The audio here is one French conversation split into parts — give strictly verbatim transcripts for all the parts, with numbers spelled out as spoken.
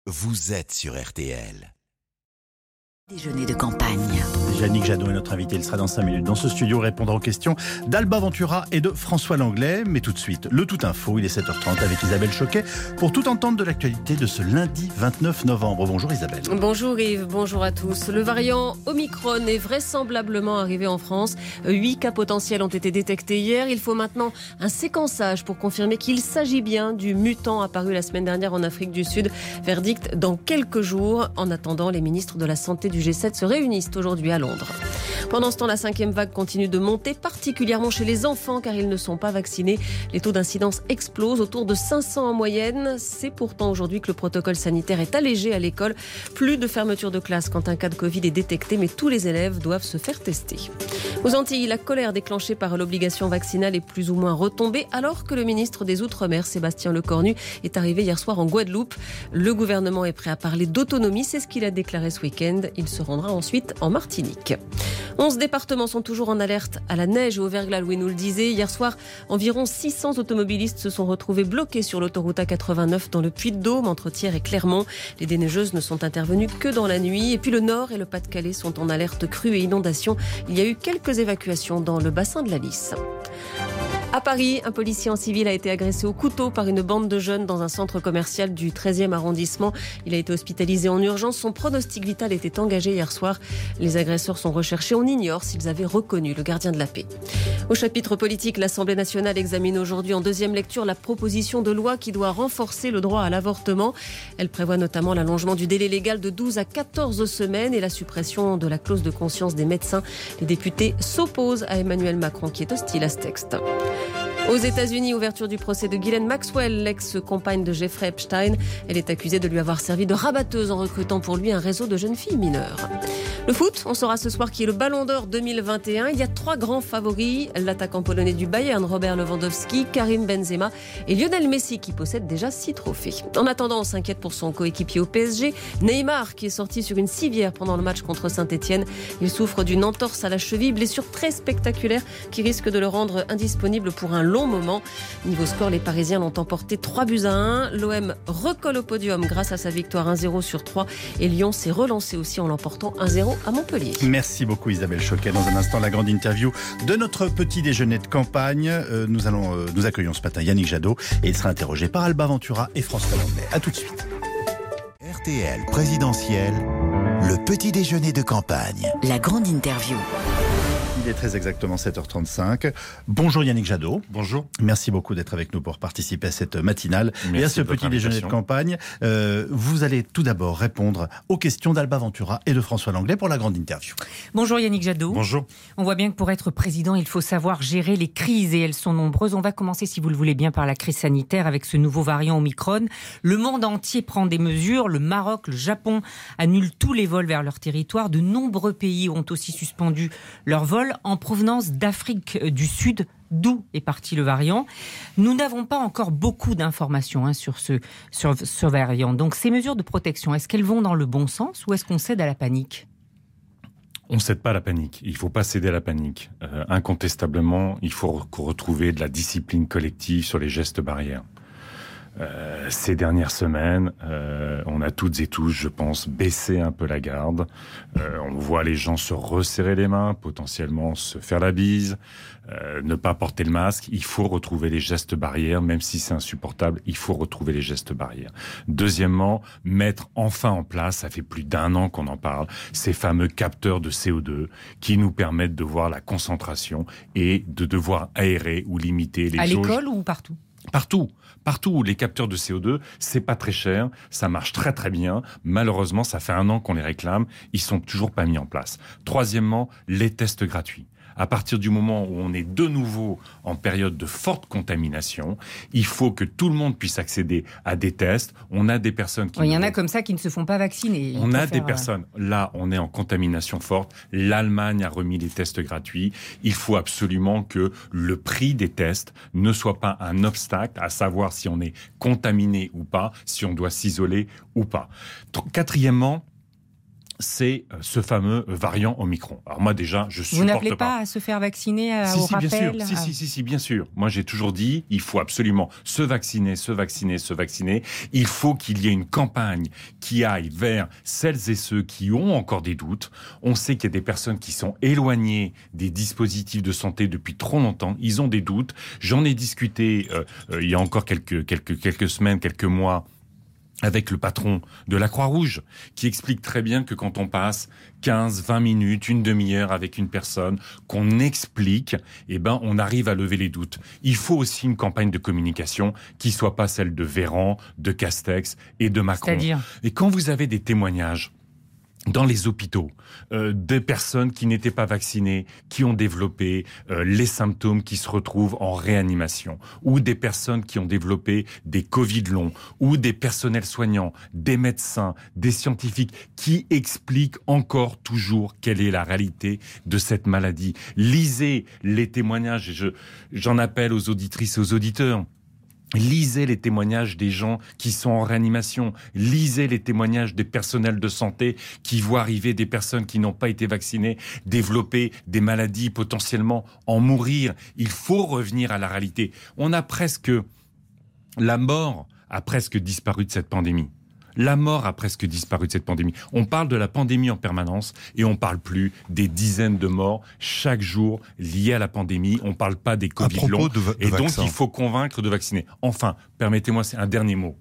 Vous êtes sur R T L. Déjeuner de campagne. Yannick Jadot est notre invité, il sera dans cinq minutes dans ce studio répondra aux questions d'Alba Ventura et de François Langlais. Mais tout de suite, le Tout Info, il est sept heures trente avec Isabelle Choquet pour tout entendre de l'actualité de ce lundi vingt-neuf novembre. Bonjour Isabelle. Bonjour Yves, bonjour à tous. Le variant Omicron est vraisemblablement arrivé en France. Huit cas potentiels ont été détectés hier. Il faut maintenant un séquençage pour confirmer qu'il s'agit bien du mutant apparu la semaine dernière en Afrique du Sud. Verdict dans quelques jours. En attendant, les ministres de la Santé du G sept se réunissent aujourd'hui à Londres. Pendant ce temps, la cinquième vague continue de monter, particulièrement chez les enfants, car ils ne sont pas vaccinés. Les taux d'incidence explosent, autour de cinq cents en moyenne. C'est pourtant aujourd'hui que le protocole sanitaire est allégé à l'école. Plus de fermeture de classe quand un cas de Covid est détecté, mais tous les élèves doivent se faire tester. Aux Antilles, la colère déclenchée par l'obligation vaccinale est plus ou moins retombée, alors que le ministre des Outre-mer, Sébastien Lecornu, est arrivé hier soir en Guadeloupe. Le gouvernement est prêt à parler d'autonomie, c'est ce qu'il a déclaré ce week-end. Il se rendra ensuite en Martinique. onze départements sont toujours en alerte à la neige et au verglas, Louis nous le disait. Hier soir, environ six cents automobilistes se sont retrouvés bloqués sur l'autoroute A quatre-vingt-neuf dans le Puy-de-Dôme, entre Thiers et Clermont. Les déneigeuses ne sont intervenues que dans la nuit. Et puis le Nord et le Pas-de-Calais sont en alerte crue et inondation. Il y a eu quelques évacuations dans le bassin de la Lys. À Paris, un policier en civil a été agressé au couteau par une bande de jeunes dans un centre commercial du treizième arrondissement. Il a été hospitalisé en urgence. Son pronostic vital était engagé hier soir. Les agresseurs sont recherchés. On ignore s'ils avaient reconnu le gardien de la paix. Au chapitre politique, l'Assemblée nationale examine aujourd'hui en deuxième lecture la proposition de loi qui doit renforcer le droit à l'avortement. Elle prévoit notamment l'allongement du délai légal de douze à quatorze semaines et la suppression de la clause de conscience des médecins. Les députés s'opposent à Emmanuel Macron qui est hostile à ce texte. Aux États-Unis, ouverture du procès de Ghislaine Maxwell, l'ex-compagne de Jeffrey Epstein. Elle est accusée de lui avoir servi de rabatteuse en recrutant pour lui un réseau de jeunes filles mineures. Le foot, on saura ce soir qui est le Ballon d'Or deux mille vingt et un. Il y a trois grands favoris, l'attaquant polonais du Bayern, Robert Lewandowski, Karim Benzema et Lionel Messi qui possède déjà six trophées. En attendant, on s'inquiète pour son coéquipier au P S G, Neymar qui est sorti sur une civière pendant le match contre Saint-Etienne. Il souffre d'une entorse à la cheville, blessure très spectaculaire qui risque de le rendre indisponible pour un long moment. Niveau score, les Parisiens l'ont emporté trois buts à un. L'O M recolle au podium grâce à sa victoire un zéro sur trois et Lyon s'est relancé aussi en l'emportant un zéro à Montpellier. Merci beaucoup Isabelle Choquet. Dans un instant, la grande interview de notre petit déjeuner de campagne. Euh, nous allons euh, nous accueillons ce matin Yannick Jadot et il sera interrogé par Alba Ventura et François Langlais. A tout de suite. R T L présidentielle, le petit déjeuner de campagne. La grande interview. Il est très exactement sept heures trente-cinq. Bonjour Yannick Jadot. Bonjour. Merci beaucoup d'être avec nous pour participer à cette matinale Merci et à ce de votre petit déjeuner de campagne. Euh, vous allez tout d'abord répondre aux questions d'Alba Ventura et de François Langlais pour la grande interview. Bonjour Yannick Jadot. Bonjour. On voit bien que pour être président, il faut savoir gérer les crises et elles sont nombreuses. On va commencer, si vous le voulez bien, par la crise sanitaire avec ce nouveau variant Omicron. Le monde entier prend des mesures. Le Maroc, le Japon annulent tous les vols vers leur territoire. De nombreux pays ont aussi suspendu leurs vols en provenance d'Afrique du Sud, d'où est parti le variant. Nous n'avons pas encore beaucoup d'informations hein, sur, ce, sur ce variant. Donc ces mesures de protection, est-ce qu'elles vont dans le bon sens ou est-ce qu'on cède à la panique ? On ne cède pas à la panique. Il ne faut pas céder à la panique. Euh, incontestablement, il faut re- retrouver de la discipline collective sur les gestes barrières. Euh, ces dernières semaines, euh, on a toutes et tous, je pense, baissé un peu la garde. Euh, on voit les gens se resserrer les mains, potentiellement se faire la bise, euh, ne pas porter le masque. Il faut retrouver les gestes barrières, même si c'est insupportable, il faut retrouver les gestes barrières. Deuxièmement, mettre enfin en place, ça fait plus d'un an qu'on en parle, ces fameux capteurs de C O deux qui nous permettent de voir la concentration et de devoir aérer ou limiter les à jauges. À l'école ou partout ? Partout, partout, les capteurs de C O deux, c'est pas très cher, ça marche très très bien. Malheureusement, ça fait un an qu'on les réclame, ils sont toujours pas mis en place. Troisièmement, les tests gratuits. À partir du moment où on est de nouveau en période de forte contamination, il faut que tout le monde puisse accéder à des tests. On a des personnes qui... Il y en a comme ça qui ne se font pas vacciner. On a des personnes. Là, on est en contamination forte. L'Allemagne a remis les tests gratuits. Il faut absolument que le prix des tests ne soit pas un obstacle à savoir si on est contaminé ou pas, si on doit s'isoler ou pas. Quatrièmement, c'est ce fameux variant Omicron. Alors moi déjà, je supporte pas. Vous n'appelez pas à se faire vacciner à, si, au si, rappel bien sûr. Si, si, si, si, bien sûr. Moi j'ai toujours dit, il faut absolument se vacciner, se vacciner, se vacciner. Il faut qu'il y ait une campagne qui aille vers celles et ceux qui ont encore des doutes. On sait qu'il y a des personnes qui sont éloignées des dispositifs de santé depuis trop longtemps. Ils ont des doutes. J'en ai discuté euh, euh, il y a encore quelques, quelques, quelques semaines, quelques mois, avec le patron de la Croix-Rouge, qui explique très bien que quand on passe quinze, vingt minutes, une demi-heure avec une personne, qu'on explique, eh ben, on arrive à lever les doutes. Il faut aussi une campagne de communication qui soit pas celle de Véran, de Castex et de Macron. C'est-à-dire ? Et quand vous avez des témoignages dans les hôpitaux, euh, des personnes qui n'étaient pas vaccinées, qui ont développé euh, les symptômes, qui se retrouvent en réanimation, ou des personnes qui ont développé des Covid longs, ou des personnels soignants, des médecins, des scientifiques, qui expliquent encore toujours quelle est la réalité de cette maladie. Lisez les témoignages, et je, j'en appelle aux auditrices et aux auditeurs. Lisez les témoignages des gens qui sont en réanimation. Lisez les témoignages des personnels de santé qui voient arriver des personnes qui n'ont pas été vaccinées, développer des maladies, potentiellement en mourir. Il faut revenir à la réalité. On a presque... La mort a presque disparu de cette pandémie. La mort a presque disparu de cette pandémie. On parle de la pandémie en permanence et on parle plus des dizaines de morts chaque jour liés à la pandémie. On parle pas des Covid longs. De va- de et donc, vaccins. il faut convaincre de vacciner. Enfin, permettez-moi c'est un dernier mot.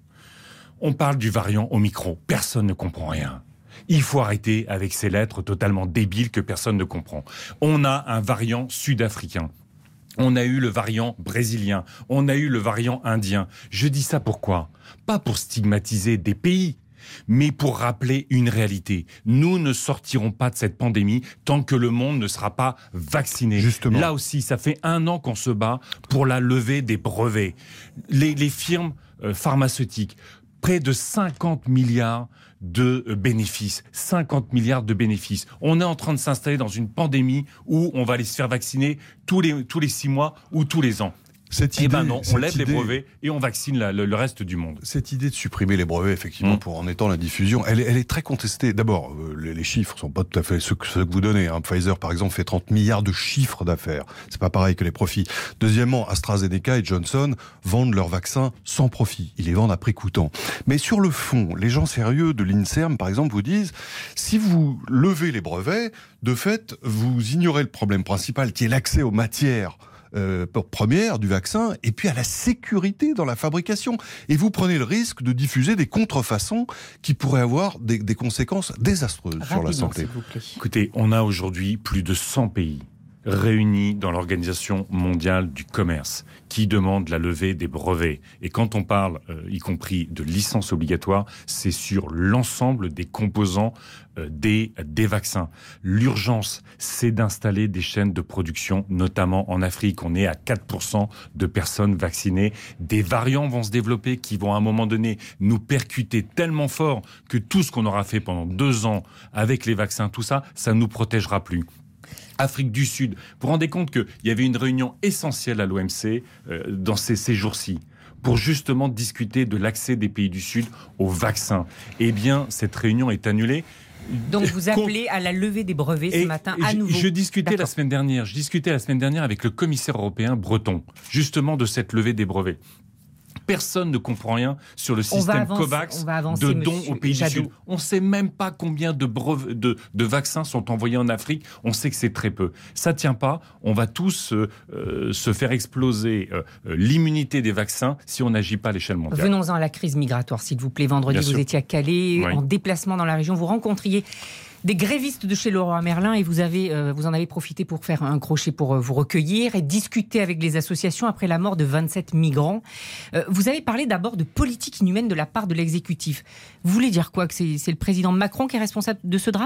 On parle du variant Omicron. Personne ne comprend rien. Il faut arrêter avec ces lettres totalement débiles que personne ne comprend. On a un variant sud-africain. On a eu le variant brésilien, on a eu le variant indien. Je dis ça pourquoi ? Pas pour stigmatiser des pays, mais pour rappeler une réalité. Nous ne sortirons pas de cette pandémie tant que le monde ne sera pas vacciné. Justement. Là aussi, ça fait un an qu'on se bat pour la levée des brevets. Les, les firmes euh, pharmaceutiques, près de cinquante milliards de bénéfices. cinquante milliards de bénéfices. On est en train de s'installer dans une pandémie où on va aller se faire vacciner tous les, tous les six mois ou tous les ans. Cette Eh idée, ben non, on cette lève les idée- brevets et on vaccine la- le, le reste du monde. Cette idée de supprimer les brevets, effectivement, Mmh. pour en étant la diffusion, elle est, elle est très contestée. D'abord, euh, les, les chiffres sont pas tout à fait ceux que, ceux que vous donnez. Hein. Pfizer, par exemple, fait trente milliards de chiffres d'affaires. C'est pas pareil que les profits. Deuxièmement, AstraZeneca et Johnson vendent leurs vaccins sans profit. Ils les vendent à prix coûtant. Mais sur le fond, les gens sérieux de l'INSERM, par exemple, vous disent, si vous levez les brevets, de fait, vous ignorez le problème principal, qui est l'accès aux matières Euh, première du vaccin et puis à la sécurité dans la fabrication. Et vous prenez le risque de diffuser des contrefaçons qui pourraient avoir des, des conséquences désastreuses sur la Rapidement, santé. s'il vous plaît. Écoutez, on a aujourd'hui plus de cent pays réunis dans l'Organisation mondiale du commerce qui demandent la levée des brevets. Et quand on parle, euh, y compris de licence obligatoire, c'est sur l'ensemble des composants euh, des, des vaccins. L'urgence, c'est d'installer des chaînes de production, notamment en Afrique. On est à quatre pour cent de personnes vaccinées. Des variants vont se développer qui vont à un moment donné nous percuter tellement fort que tout ce qu'on aura fait pendant deux ans avec les vaccins, tout ça, ça ne nous protégera plus. Afrique du Sud, vous vous rendez compte qu'il y avait une réunion essentielle à l'O M C euh, dans ces, ces jours-ci pour justement discuter de l'accès des pays du Sud aux vaccins. Eh bien, cette réunion est annulée. Donc vous appelez à la levée des brevets ce Et matin je, à nouveau. Je discutais la D'accord. semaine dernière, je discutais la semaine dernière avec le commissaire européen breton, justement de cette levée des brevets. Personne ne comprend rien sur le On va système avancer- COVAX on va avancer, de dons monsieur aux pays Jadot. du Sud. On ne sait même pas combien de, breve- de, de vaccins sont envoyés en Afrique. On sait que c'est très peu. Ça tient pas. On va tous euh, euh, se faire exploser euh, euh, l'immunité des vaccins si on n'agit pas à l'échelle mondiale. Venons-en à la crise migratoire, s'il vous plaît. Vendredi, Bien vous sûr. étiez à Calais, Oui. en déplacement dans la région. Vous rencontriez des grévistes de chez Leroy Merlin et vous, avez, euh, vous en avez profité pour faire un crochet pour euh, vous recueillir et discuter avec les associations après la mort de vingt-sept migrants. Euh, vous avez parlé d'abord de politique inhumaine de la part de l'exécutif. Vous voulez dire quoi ? Que c'est, c'est le président Macron qui est responsable de ce drame ?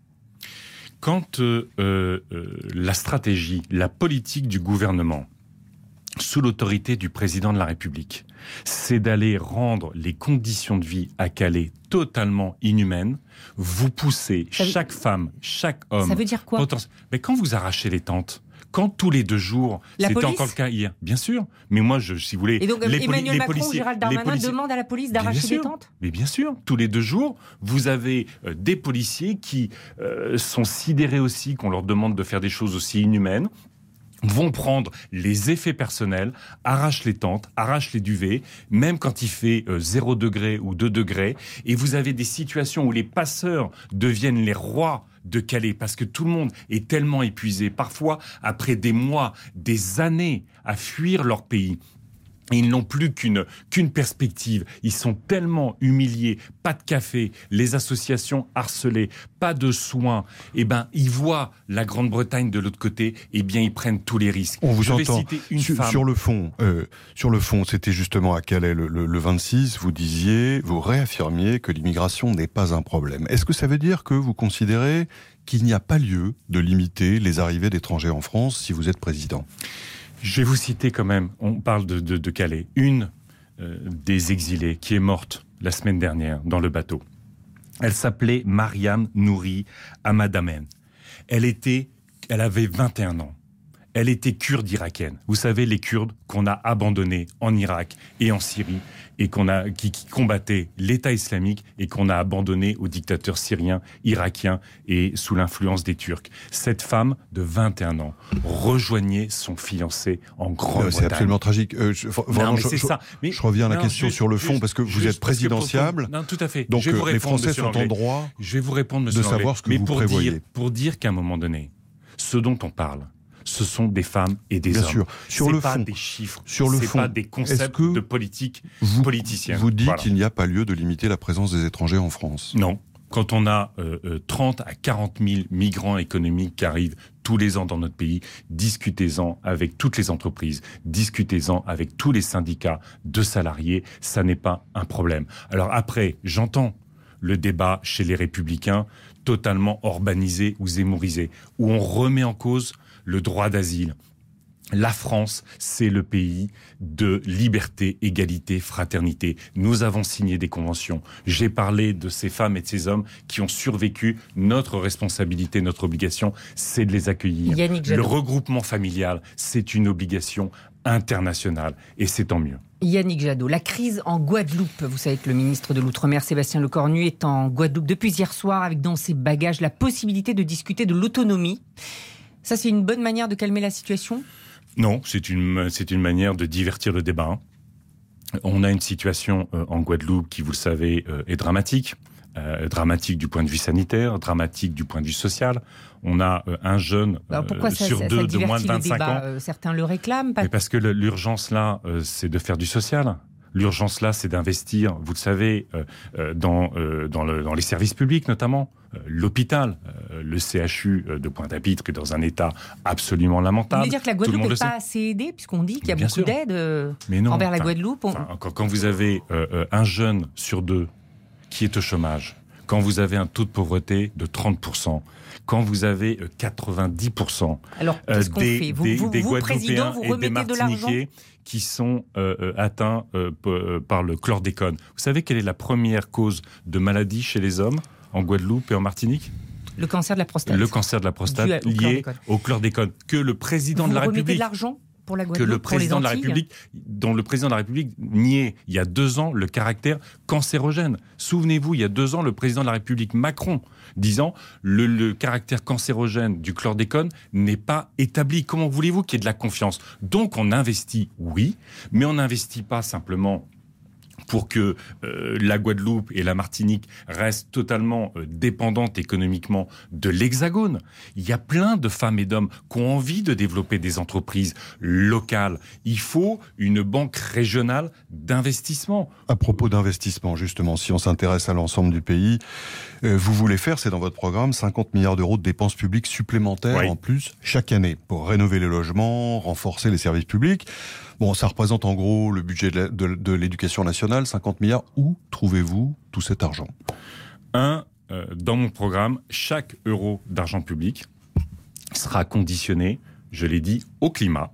Quand euh, euh, la stratégie, la politique du gouvernement, sous l'autorité du président de la République, c'est d'aller rendre les conditions de vie à Calais totalement inhumaines, vous poussez Ça veut- chaque femme, chaque homme... Ça veut dire quoi ? poten- Mais quand vous arrachez les tentes, Quand tous les deux jours, la c'était police encore le cas hier, bien sûr. Mais moi, je, si vous voulez, Et donc les Emmanuel poli- les Macron, policiers, Gérald les Darmanin policiers- demandent à la police Bien d'arracher sûr. des tentes. Mais bien sûr, tous les deux jours, vous avez euh, des policiers qui euh, sont sidérés aussi qu'on leur demande de faire des choses aussi inhumaines, vont prendre les effets personnels, arrachent les tentes, arrachent les duvets, même quand il fait euh, zéro degré ou deux degrés, et vous avez des situations où les passeurs deviennent les rois de Calais, parce que tout le monde est tellement épuisé, parfois après des mois, des années à fuir leur pays. Et ils n'ont plus qu'une qu'une perspective. Ils sont tellement humiliés, pas de café, les associations harcelées, pas de soins. Eh ben, ils voient la Grande-Bretagne de l'autre côté. Eh bien, ils prennent tous les risques. On vous Je vais entend. citer une sur, femme. sur le fond, euh, sur le fond, c'était justement à Calais le, le, le vingt-six. Vous disiez, vous réaffirmiez que l'immigration n'est pas un problème. Est-ce que ça veut dire que vous considérez qu'il n'y a pas lieu de limiter les arrivées d'étrangers en France si vous êtes président ? Je vais vous citer quand même, on parle de, de, de Calais, une euh, des exilées qui est morte la semaine dernière dans le bateau. Elle s'appelait Mariam Nouri Amadamen. Elle était, elle avait vingt et un ans. Elle était kurde irakienne. Vous savez, les Kurdes qu'on a abandonnés en Irak et en Syrie et qu'on a, qui, qui combattaient l'État islamique et qu'on a abandonnés aux dictateurs syriens, irakiens et sous l'influence des Turcs. Cette femme de vingt et un ans rejoignait son fiancé en Grande-Bretagne. C'est absolument tragique. Euh, je, vraiment, non, mais je, c'est je, ça. Mais, je reviens à la non, question juste, sur le fond, juste, parce que vous juste êtes présidentiable. Non, tout à fait. Donc je vais vous euh, les répondre, Français monsieur sont Langlais. en droit Je vais vous répondre, monsieur de savoir Langlais. ce que mais vous pour prévoyez. Dire, pour dire qu'à un moment donné, ce dont on parle, ce sont des femmes et des Bien hommes. sûr. Sur c'est le pas fond, des chiffres, sur le c'est fond, pas des concepts que de politique vous, politicienne. Vous dites Voilà. qu'il n'y a pas lieu de limiter la présence des étrangers en France. Non. Quand on a euh, euh, trente à quarante mille migrants économiques qui arrivent tous les ans dans notre pays, discutez-en avec toutes les entreprises, discutez-en avec tous les syndicats de salariés, ça n'est pas un problème. Alors après, j'entends le débat chez les Républicains, totalement urbanisé ou zémorisé, où on remet en cause le droit d'asile. La France, c'est le pays de liberté, égalité, fraternité. Nous avons signé des conventions. J'ai parlé de ces femmes et de ces hommes qui ont survécu. Notre responsabilité, notre obligation, c'est de les accueillir. Yannick Jadot. Le regroupement familial, c'est une obligation internationale et c'est tant mieux. Yannick Jadot, la crise en Guadeloupe. Vous savez que le ministre de l'Outre-mer, Sébastien Lecornu, est en Guadeloupe depuis hier soir avec dans ses bagages la possibilité de discuter de l'autonomie. Ça, c'est une bonne manière de calmer la situation ? Non, c'est une, c'est une manière de divertir le débat. On a une situation euh, en Guadeloupe qui, vous le savez, euh, est dramatique. Euh, dramatique du point de vue sanitaire, dramatique du point de vue social. On a euh, un jeune euh, Alors pourquoi ça, sur ça, deux ça de moins de divertit le vingt-cinq débat, ans. euh, Certains le réclament. Pas... Mais parce que le, l'urgence là, euh, c'est de faire du social. L'urgence là, c'est d'investir, vous le savez, euh, euh, dans, euh, dans, le, dans les services publics notamment. Euh, l'hôpital, euh, le C H U de Pointe-à-Pitre est dans un état absolument Vous lamentable. voulez dire que la Tout le Guadeloupe monde n'est le pas sait. assez aidée, puisqu'on dit qu'il y a Bien beaucoup sûr. d'aide euh, Mais non, envers la enfin, Guadeloupe. On... Enfin, quand, quand vous avez euh, euh, un jeune sur deux qui est au chômage, quand vous avez un taux de pauvreté de trente pour cent, quand vous avez euh, quatre-vingt-dix pour cent Alors, euh, qu'est-ce qu'on des, fait Vous, des, vous, des vous président, Guadeloupéens vous et des remettez de l'argent Martiniquais qui sont euh, euh, atteints euh, p- euh, par le chlordécone. Vous savez quelle est la première cause de maladie chez les hommes en Guadeloupe et en Martinique ? Le cancer de la prostate. Le cancer de la prostate Dû à- au lié chlordécone. au chlordécone. Que le président vous de la remettez République... de l'argent pour la que Guadeloupe, le président de la pour les Antilles République, dont le président de la République niait il y a deux ans le caractère cancérogène. Souvenez-vous, il y a deux ans, le président de la République, Macron, disant le, le caractère cancérogène du chlordécone n'est pas établi. Comment voulez-vous qu'il y ait de la confiance ? Donc on investit, oui, mais on n'investit pas simplement pour que euh, la Guadeloupe et la Martinique restent totalement euh, dépendantes économiquement de l'Hexagone. Il y a plein de femmes et d'hommes qui ont envie de développer des entreprises locales. Il faut une banque régionale d'investissement. À propos d'investissement, justement, si on s'intéresse à l'ensemble du pays, euh, vous voulez faire, c'est dans votre programme, cinquante milliards d'euros de dépenses publiques supplémentaires Oui. en plus chaque année pour rénover les logements, renforcer les services publics. Bon, ça représente en gros le budget de, la, de, de l'éducation nationale, cinquante milliards. Où trouvez-vous tout cet argent ? Un, euh, dans mon programme, chaque euro d'argent public sera conditionné, je l'ai dit, au climat,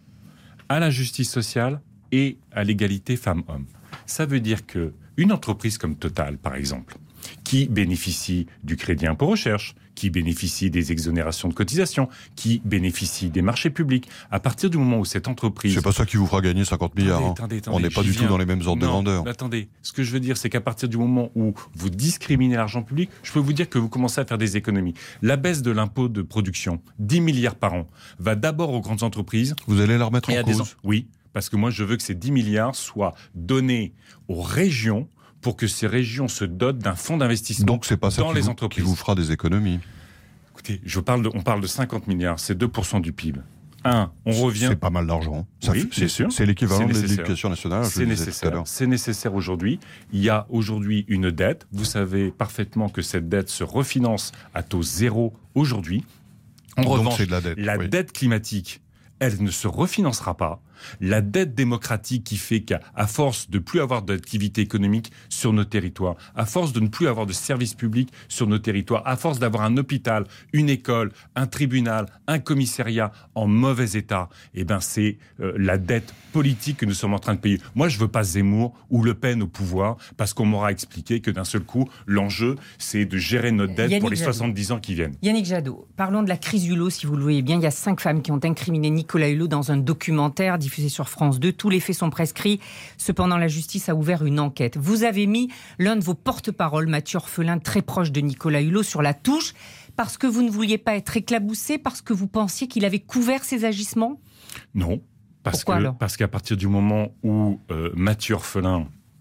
à la justice sociale et à l'égalité femmes-hommes. Ça veut dire que une entreprise comme Total, par exemple, qui bénéficient du crédit impôt recherche, qui bénéficient des exonérations de cotisations, qui bénéficient des marchés publics. À partir du moment où cette entreprise... C'est pas ça qui vous fera gagner cinquante milliards. Attendez, attendez, attendez, on n'est pas du viens. tout dans les mêmes ordres non, de grandeur. Attendez, ce que je veux dire, c'est qu'à partir du moment où vous discriminez l'argent public, je peux vous dire que vous commencez à faire des économies. La baisse de l'impôt de production, dix milliards par an, va d'abord aux grandes entreprises. Vous allez la remettre en cause ? En... Oui, parce que moi je veux que ces dix milliards soient donnés aux régions pour que ces régions se dotent d'un fonds d'investissement dans les entreprises. Donc c'est pas ça qui vous, entreprises. qui vous fera des économies. Écoutez, je parle de, on parle de cinquante milliards, c'est deux pour cent du P I B. Un, on revient... C'est pas mal d'argent. Ça oui, fait, bien sûr. C'est l'équivalent de l'éducation nationale, je c'est le disais nécessaire. tout à l'heure. C'est nécessaire aujourd'hui. Il y a aujourd'hui une dette. Vous savez parfaitement que cette dette se refinance à taux zéro aujourd'hui. En Donc revanche, c'est de la dette, la oui. dette climatique, elle ne se refinancera pas. La dette démocratique qui fait qu'à à force de plus avoir d'activité économique sur nos territoires, à force de ne plus avoir de services publics sur nos territoires, à force d'avoir un hôpital, une école, un tribunal, un commissariat en mauvais état, eh ben c'est euh, la dette politique que nous sommes en train de payer. Moi, je veux pas Zemmour ou Le Pen au pouvoir parce qu'on m'aura expliqué que d'un seul coup, l'enjeu, c'est de gérer notre dette Yannick pour les Jadot. soixante-dix ans qui viennent. Yannick Jadot, parlons de la crise Hulot, si vous le voyez bien. Il y a cinq femmes qui ont incriminé Nicolas Hulot dans un documentaire diffusé sur France deux. Tous les faits sont prescrits. Cependant, la justice a ouvert une enquête. Vous avez mis l'un de vos porte-parole, Mathieu Orphelin, très proche de Nicolas Hulot, sur la touche parce que vous ne vouliez pas être éclaboussé, parce que vous pensiez qu'il avait couvert ses agissements ? Non. Parce, Pourquoi, que, alors parce qu'à partir du moment où euh, Mathieu Orphelin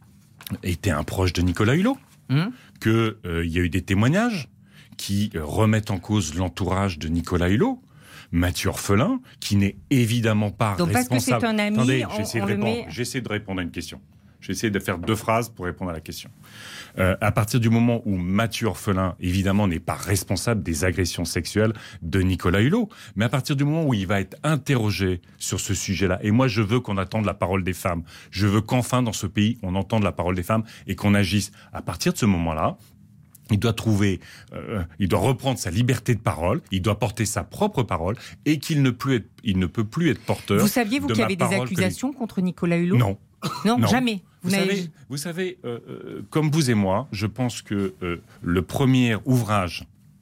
était un proche de Nicolas Hulot, hum qu'il euh, y a eu des témoignages qui euh, remettent en cause l'entourage de Nicolas Hulot, Mathieu Orphelin, qui n'est évidemment pas Donc responsable... parce que c'est un ami, Attendez, on, j'essaie, on de le répondre, met... j'essaie de répondre à une question. J'essaie de faire deux phrases pour répondre à la question. Euh, à partir du moment où Mathieu Orphelin, évidemment, n'est pas responsable des agressions sexuelles de Nicolas Hulot, mais à partir du moment où il va être interrogé sur ce sujet-là, et moi je veux qu'on attende la parole des femmes, je veux qu'enfin dans ce pays on entende la parole des femmes et qu'on agisse. À partir de ce moment-là, il doit trouver, euh, il doit reprendre sa liberté de parole, il doit porter sa propre parole et qu'il ne, plus être, il ne peut plus être porteur. Vous saviez, vous, de qu'il y ma avait des parole accusations contre Nicolas Hulot ? Non. Non, Non. jamais. Vous, Vous, n'avez- savez, vous savez euh, euh, comme vous et moi, je pense que euh, le premier ouvrage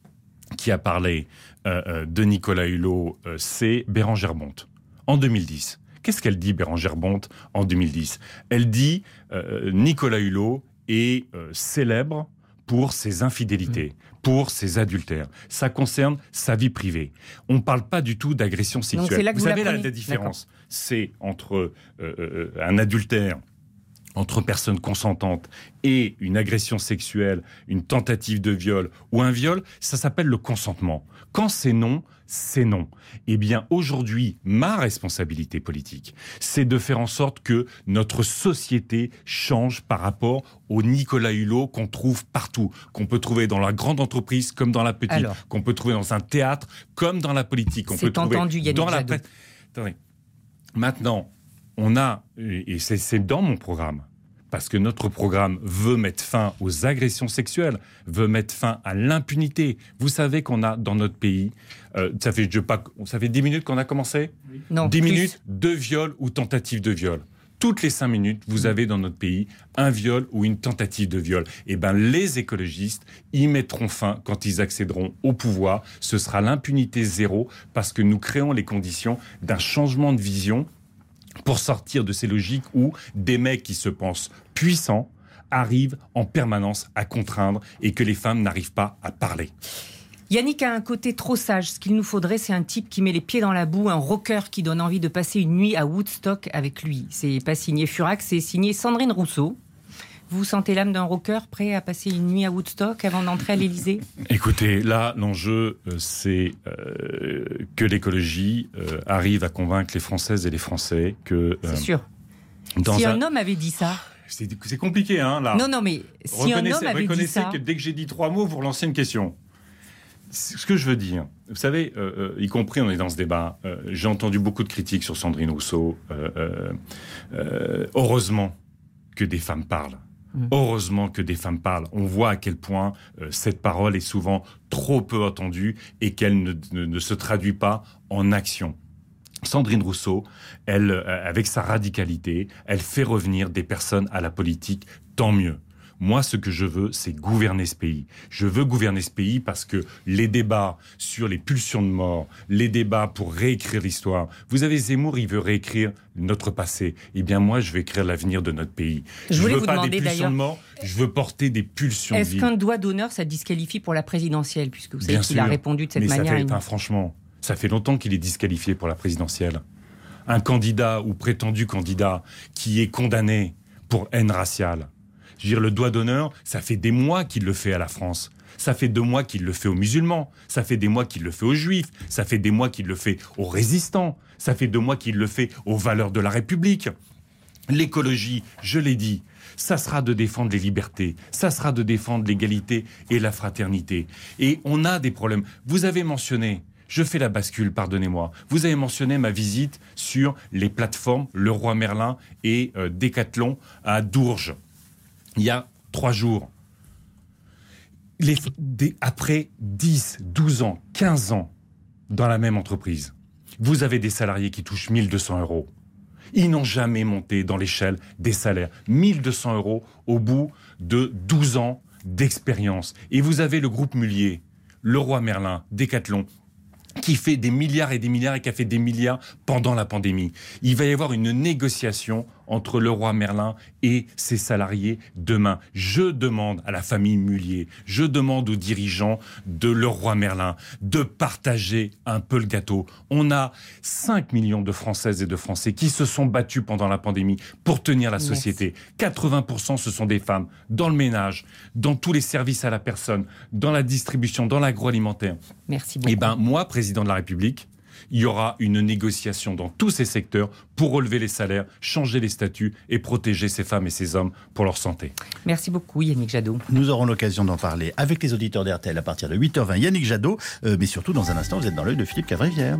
qui a parlé euh, euh, de Nicolas Hulot, euh, c'est Bérangère Bonte, en deux mille dix. Qu'est-ce qu'elle dit, Bérangère Bonte, en deux mille dix ? Elle dit euh, Nicolas Hulot est euh, célèbre pour ses infidélités, mmh. pour ses adultères. Ça concerne sa vie privée. On ne parle pas du tout d'agression sexuelle. Donc c'est là que vous vous savez la, l'apprenez. la différence ? C'est entre euh, euh, un adultère entre personnes consentantes et une agression sexuelle, une tentative de viol ou un viol, ça s'appelle le consentement. Quand c'est non, c'est non. Eh bien, aujourd'hui, ma responsabilité politique, c'est de faire en sorte que notre société change par rapport au Nicolas Hulot qu'on trouve partout, qu'on peut trouver dans la grande entreprise comme dans la petite, Alors, qu'on peut trouver dans un théâtre comme dans la politique, qu'on c'est peut trouver entendu, Yannick dans la Jadot. presse. Attendez. Maintenant, on a, et c'est, c'est dans mon programme, parce que notre programme veut mettre fin aux agressions sexuelles, veut mettre fin à l'impunité. Vous savez qu'on a dans notre pays, euh, ça fait je pas, ça fait dix minutes qu'on a commencé. Non, dix plus. minutes de viol ou tentative de viol. Toutes les cinq minutes, vous avez dans notre pays un viol ou une tentative de viol. Eh ben, les écologistes y mettront fin quand ils accéderont au pouvoir. Ce sera l'impunité zéro parce que nous créons les conditions d'un changement de vision pour sortir de ces logiques où des mecs qui se pensent puissants arrivent en permanence à contraindre et que les femmes n'arrivent pas à parler. Yannick a un côté trop sage. Ce qu'il nous faudrait, c'est un type qui met les pieds dans la boue, un rocker qui donne envie de passer une nuit à Woodstock avec lui. C'est pas signé Furax, c'est signé Sandrine Rousseau. Vous sentez l'âme d'un rocker prêt à passer une nuit à Woodstock avant d'entrer à l'Élysée ? Écoutez, là, l'enjeu, euh, c'est euh, que l'écologie euh, arrive à convaincre les Françaises et les Français que... Euh, C'est sûr. Dans Si un... un homme avait dit ça... C'est, c'est compliqué, hein, là. Non, non, mais si un homme avait dit reconnaissez ça... que dès que j'ai dit trois mots, vous relancez une question. Ce que je veux dire, vous savez, euh, euh, y compris on est dans ce débat, euh, j'ai entendu beaucoup de critiques sur Sandrine Rousseau. Euh, euh, euh, heureusement que des femmes parlent. Mmh. Heureusement que des femmes parlent. On voit à quel point euh, cette parole est souvent trop peu entendue et qu'elle ne, ne, ne se traduit pas en action. Sandrine Rousseau, elle, euh, avec sa radicalité, elle fait revenir des personnes à la politique, tant mieux. Moi, ce que je veux, c'est gouverner ce pays. Je veux gouverner ce pays parce que les débats sur les pulsions de mort, les débats pour réécrire l'histoire. Vous avez Zemmour, il veut réécrire notre passé. Eh bien, moi, je vais écrire l'avenir de notre pays. Je, je voulais veux vous pas demander des pulsions d'ailleurs, de mort, je veux porter des pulsions est-ce de vie. qu'un doigt d'honneur, ça disqualifie pour la présidentielle, puisque vous savez Bien qu'il sûr, a répondu de cette mais manière. ça fait, une... enfin, franchement, ça fait longtemps qu'il est disqualifié pour la présidentielle. Un candidat ou prétendu candidat qui est condamné pour haine raciale. Je veux dire, le doigt d'honneur, ça fait des mois qu'il le fait à la France. Ça fait deux mois qu'il le fait aux musulmans. Ça fait des mois qu'il le fait aux juifs. Ça fait des mois qu'il le fait aux résistants. Ça fait deux mois qu'il le fait aux valeurs de la République. L'écologie, je l'ai dit, ça sera de défendre les libertés, ça sera de défendre l'égalité et la fraternité. Et on a des problèmes. Vous avez mentionné, je fais la bascule, pardonnez-moi, vous avez mentionné ma visite sur les plateformes Leroy Merlin et euh, Decathlon à Dourges, il y a trois jours. Les, des, après dix, douze ans, quinze ans dans la même entreprise, vous avez des salariés qui touchent mille deux cents euros. Ils n'ont jamais monté dans l'échelle des salaires. mille deux cents euros au bout de douze ans d'expérience. Et vous avez le groupe Mullier, Leroy Merlin, Decathlon, qui fait des milliards et des milliards et qui a fait des milliards pendant la pandémie. Il va y avoir une négociation entre Leroy Merlin et ses salariés demain. Je demande à la famille Mullier, je demande aux dirigeants de Leroy Merlin de partager un peu le gâteau. On a cinq millions de Françaises et de Français qui se sont battus pendant la pandémie pour tenir la société. Merci. quatre-vingts pour cent ce sont des femmes, dans le ménage, dans tous les services à la personne, dans la distribution, dans l'agroalimentaire. Merci beaucoup. Eh ben, moi, président de la République, il y aura une négociation dans tous ces secteurs pour relever les salaires, changer les statuts et protéger ces femmes et ces hommes pour leur santé. Merci beaucoup Yannick Jadot. Nous aurons l'occasion d'en parler avec les auditeurs d'R T L à partir de huit heures vingt. Yannick Jadot, euh, mais surtout dans un instant, vous êtes dans l'œil de Philippe Cavrivière.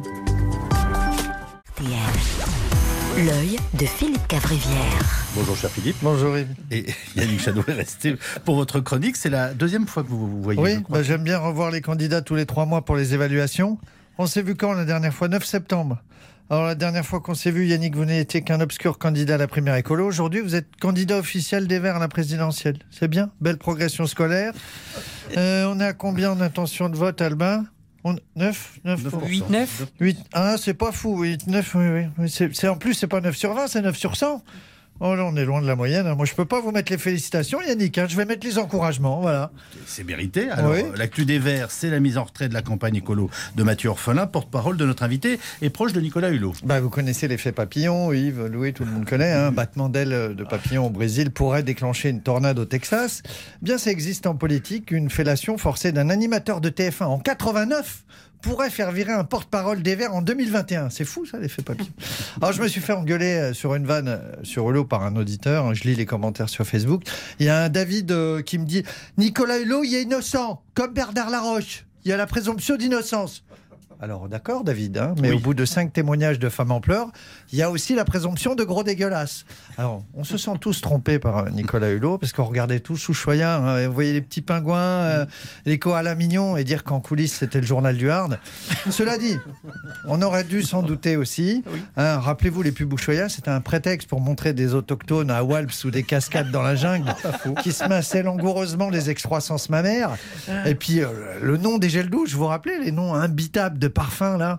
R T L. L'œil de Philippe Cavrivière. Bonjour cher Philippe. Bonjour Yves. Et Yannick Jadot est resté pour votre chronique. C'est la deuxième fois que vous vous voyez. Oui, bah, j'aime bien revoir les candidats tous les trois mois pour les évaluations. On s'est vu quand la dernière fois ? neuf septembre. Alors la dernière fois qu'on s'est vu, Yannick, vous n'étiez qu'un obscur candidat à la primaire écolo. Aujourd'hui, vous êtes candidat officiel des Verts à la présidentielle. C'est bien, belle progression scolaire. Euh, on est à combien d'intentions de vote, Albin ? On... neuf, neuf, huit, neuf huit. Ah, c'est pas fou, huit, neuf, oui, oui. oui c'est, c'est, en plus, c'est pas neuf sur vingt, c'est neuf sur cent. Oh là, on est loin de la moyenne. Moi, je peux pas vous mettre les félicitations, Yannick. Hein. Je vais mettre les encouragements, voilà. C'est mérité. Alors, oui. L'actu des Verts, c'est la mise en retrait de la campagne écolo de Mathieu Orphelin, porte-parole de notre invité et proche de Nicolas Hulot. Bah, vous connaissez l'effet papillon, Yves, Louis, tout le monde connaît. Un hein. battement d'aile de papillon au Brésil pourrait déclencher une tornade au Texas. Bien, ça existe en politique. Une fellation forcée d'un animateur de T F un en quatre-vingt-neuf pourrait faire virer un porte-parole des Verts en deux mille vingt et un. C'est fou, ça, l'effet papillon. Alors, je me suis fait engueuler sur une vanne sur Hulot par un auditeur. Je lis les commentaires sur Facebook. Il y a un David euh, qui me dit « Nicolas Hulot, il est innocent, comme Bernard Laroche. Il y a la présomption d'innocence. » Alors, d'accord, David, hein, mais oui. Au bout de cinq témoignages de femmes en pleurs, il y a aussi la présomption de gros dégueulasse. Alors, on se sent tous trompés par Nicolas Hulot, parce qu'on regardait tous Chouchoya, hein, vous voyez les petits pingouins, euh, les koalas mignons, et dire qu'en coulisses, c'était le journal du Hard. Cela dit, on aurait dû s'en douter aussi. Oui. Hein, rappelez-vous, les pubs Chouchoya, c'était un prétexte pour montrer des autochtones à Walps ou des cascades dans la jungle, qui se massaient langoureusement les excroissances mammaires. Et puis, euh, le nom des gels douches, vous vous rappelez, les noms imbitables de parfum là.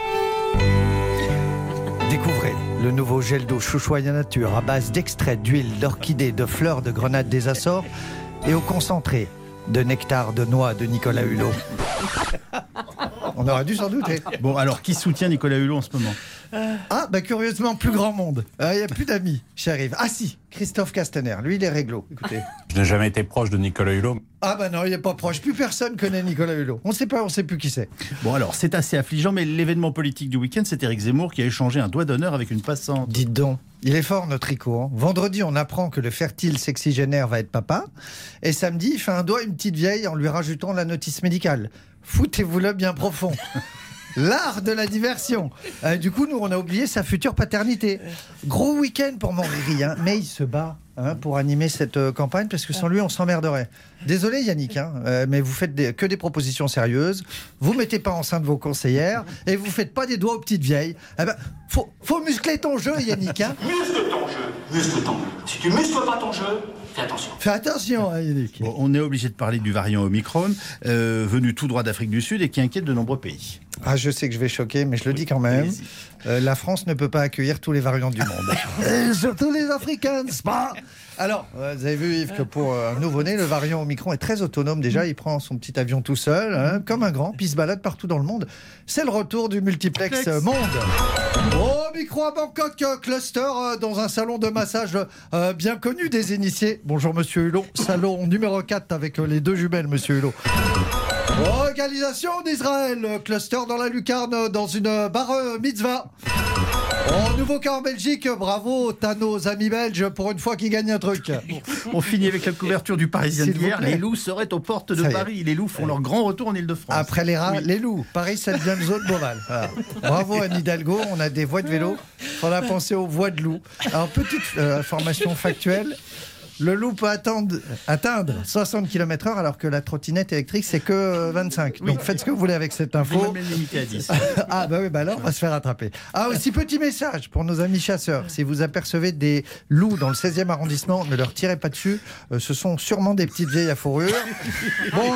Découvrez le nouveau gel d'eau Chouchoya Nature à base d'extraits d'huile, d'orchidée, de fleurs de grenade des Açores et au concentré de nectar de noix de Nicolas Hulot. On aurait dû s'en douter. Bon, alors qui soutient Nicolas Hulot en ce moment ? Ah, bah curieusement, plus grand monde. Il euh, n'y a plus d'amis, j'arrive. Ah si, Christophe Castaner, lui il est réglo. Écoutez. Je n'ai jamais été proche de Nicolas Hulot. Ah bah non, il n'est pas proche. Plus personne connaît Nicolas Hulot. On ne sait pas, on ne sait plus qui c'est. Bon alors, c'est assez affligeant, mais l'événement politique du week-end, c'est Éric Zemmour qui a échangé un doigt d'honneur avec une passante. Dites donc, il est fort notre Rico. Hein. Vendredi, on apprend que le fertile sexygénaire va être papa. Et samedi, il fait un doigt à une petite vieille en lui rajoutant la notice médicale. Foutez-vous-le bien profond. L'art de la diversion. Euh, du coup, nous, on a oublié sa future paternité. Gros week-end pour mon Riri, hein. Mais il se bat hein, pour animer cette euh, campagne parce que sans lui, on s'emmerderait. Désolé Yannick, hein, euh, mais vous faites des, que des propositions sérieuses. Vous mettez pas enceinte vos conseillères et vous faites pas des doigts aux petites vieilles. Eh ben, faut, faut muscler ton jeu, Yannick. Hein. Muscle ton jeu. Muscle ton jeu. Si tu muscles pas ton jeu, fais attention. Fais attention, hein, Yannick. Bon, on est obligé de parler du variant Omicron, euh, venu tout droit d'Afrique du Sud et qui inquiète de nombreux pays. Ah, je sais que je vais choquer, mais je le dis quand même. Euh, la France ne peut pas accueillir tous les variants du monde. Et surtout les Africains, n'est-ce pas ? Alors, euh, vous avez vu, Yves, que pour euh, un nouveau-né, le variant Omicron est très autonome. Déjà, il prend son petit avion tout seul, hein, comme un grand, puis il se balade partout dans le monde. C'est le retour du multiplex euh, monde. Oh, Omicron à Bangkok, euh, cluster euh, dans un salon de massage euh, bien connu des initiés. Bonjour, monsieur Hulot. Salon numéro quatre avec euh, les deux jumelles, monsieur Hulot. Organisation d'Israël, cluster dans la lucarne dans une bar mitzvah. Oh, nouveau cas en Belgique, bravo à nos amis belges pour une fois qu'ils gagnent un truc. On finit avec la couverture du Parisien S'il vous d'hier. plaît. Les loups seraient aux portes de Ça y est. Paris. Les loups font leur grand retour en Ile-de-France. Après les rats, Oui. les loups. Paris, ça devient une zone bovale. Voilà. Bravo Anne Hidalgo, on a des voies de vélo. On a pensé aux voies de loups. Alors, petite euh, information factuelle. Le loup peut attendre, atteindre soixante kilomètres heure alors que la trottinette électrique c'est que euh, vingt-cinq. Oui. Donc faites ce que vous voulez avec cette Vous info. même limité à dix. Ah bah oui, bah alors on va se faire attraper. Ah aussi, petit message pour nos amis chasseurs. Si vous apercevez des loups dans le seizième arrondissement, ne leur tirez pas dessus. Euh, ce sont sûrement des petites vieilles à fourrure. Bon,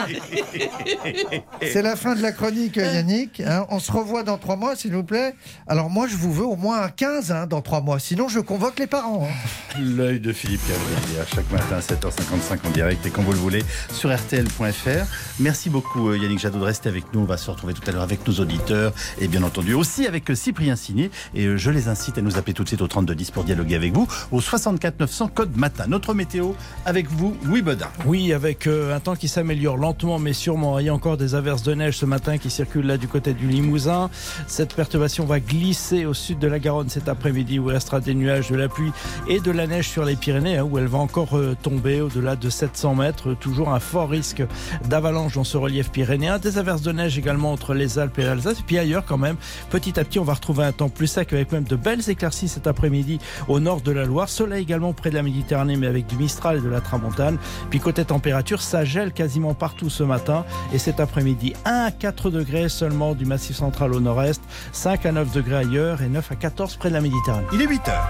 c'est la fin de la chronique, Yannick. Hein. On se revoit dans trois mois, s'il vous plaît. Alors moi, je vous veux au moins un quinze hein, dans trois mois. Sinon, je convoque les parents. Hein. L'œil de Philippe Cavrivière, chaque matin à sept heures cinquante-cinq en direct et quand vous le voulez sur R T L point F R. Merci beaucoup euh, Yannick Jadot de rester avec nous. On va se retrouver tout à l'heure avec nos auditeurs et bien entendu aussi avec euh, Cyprien Signé. Et euh, je les incite à nous appeler tout de suite au trente-deux dix pour dialoguer avec vous au soixante-quatre neuf cents code matin. Notre météo avec vous, Louis Bodin. Oui, avec euh, un temps qui s'améliore lentement mais sûrement. Il y a encore des averses de neige ce matin qui circulent là du côté du Limousin. Cette perturbation va glisser au sud de la Garonne cet après-midi où il restera des nuages, de la pluie et de la neige sur les Pyrénées hein, où elle va encore euh, tomber au-delà de sept cents mètres. Toujours un fort risque d'avalanche dans ce relief pyrénéen. Des averses de neige également entre les Alpes et l'Alsace. Et puis ailleurs quand même, petit à petit, on va retrouver un temps plus sec avec même de belles éclaircies cet après-midi au nord de la Loire. Soleil également près de la Méditerranée mais avec du Mistral et de la Tramontane. Puis côté température, ça gèle quasiment partout ce matin. Et cet après-midi, un à quatre degrés seulement du Massif central au nord-est, cinq à neuf degrés ailleurs et neuf à quatorze près de la Méditerranée. Il est huit heures.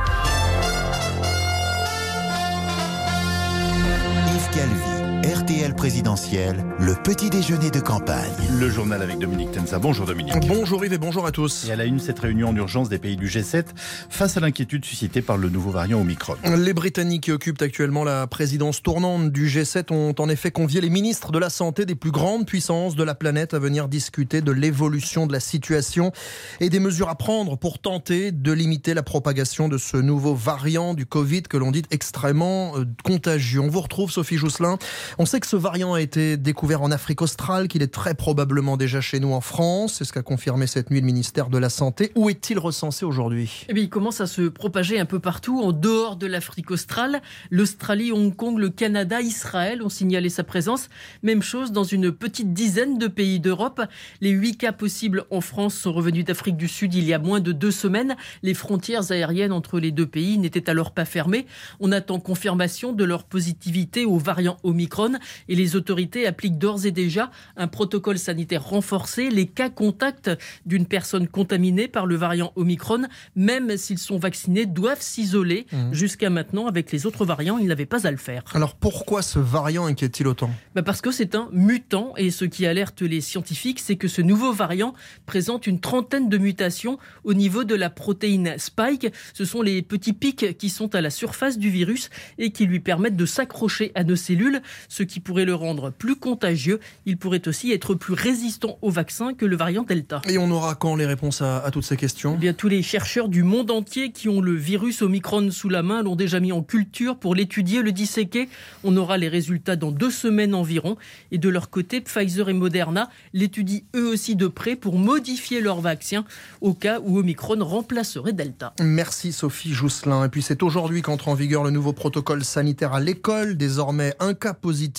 Yves Calvi, R T L présidentiel, le petit déjeuner de campagne. Le journal avec Dominique Tenza. Bonjour Dominique. Bonjour Yves et bonjour à tous. Et à la une, cette réunion en urgence des pays du G sept face à l'inquiétude suscitée par le nouveau variant Omicron. Les Britanniques qui occupent actuellement la présidence tournante du G sept ont en effet convié les ministres de la Santé des plus grandes puissances de la planète à venir discuter de l'évolution de la situation et des mesures à prendre pour tenter de limiter la propagation de ce nouveau variant du Covid que l'on dit extrêmement contagieux. On vous retrouve Sophie Jousselin. On sait que ce variant a été découvert en Afrique australe, qu'il est très probablement déjà chez nous en France. C'est ce qu'a confirmé cette nuit le ministère de la Santé. Où est-il recensé aujourd'hui ? Eh bien, il commence à se propager un peu partout, en dehors de l'Afrique australe. L'Australie, Hong Kong, le Canada, Israël ont signalé sa présence. Même chose dans une petite dizaine de pays d'Europe. Les huit cas possibles en France sont revenus d'Afrique du Sud il y a moins de deux semaines. Les frontières aériennes entre les deux pays n'étaient alors pas fermées. On attend confirmation de leur positivité au variant Omicron et les autorités appliquent d'ores et déjà un protocole sanitaire renforcé. Les cas contacts d'une personne contaminée par le variant Omicron, même s'ils sont vaccinés, doivent s'isoler. Mmh. Jusqu'à maintenant, avec les autres variants, ils n'avaient pas à le faire. Alors pourquoi ce variant inquiète-t-il autant ? Bah parce que c'est un mutant et ce qui alerte les scientifiques, c'est que ce nouveau variant présente une trentaine de mutations au niveau de la protéine Spike. Ce sont les petits pics qui sont à la surface du virus et qui lui permettent de s'accrocher à nos cellules, ce qui pourrait le rendre plus contagieux. Il pourrait aussi être plus résistant au vaccin que le variant Delta. Et on aura quand les réponses à, à toutes ces questions ? Eh bien, tous les chercheurs du monde entier qui ont le virus Omicron sous la main l'ont déjà mis en culture pour l'étudier, le disséquer. On aura les résultats dans deux semaines environ. Et de leur côté, Pfizer et Moderna l'étudient eux aussi de près pour modifier leur vaccin au cas où Omicron remplacerait Delta. Merci Sophie Jousselin. Et puis c'est aujourd'hui qu'entre en vigueur le nouveau protocole sanitaire à l'école. Désormais, un cas positif dans une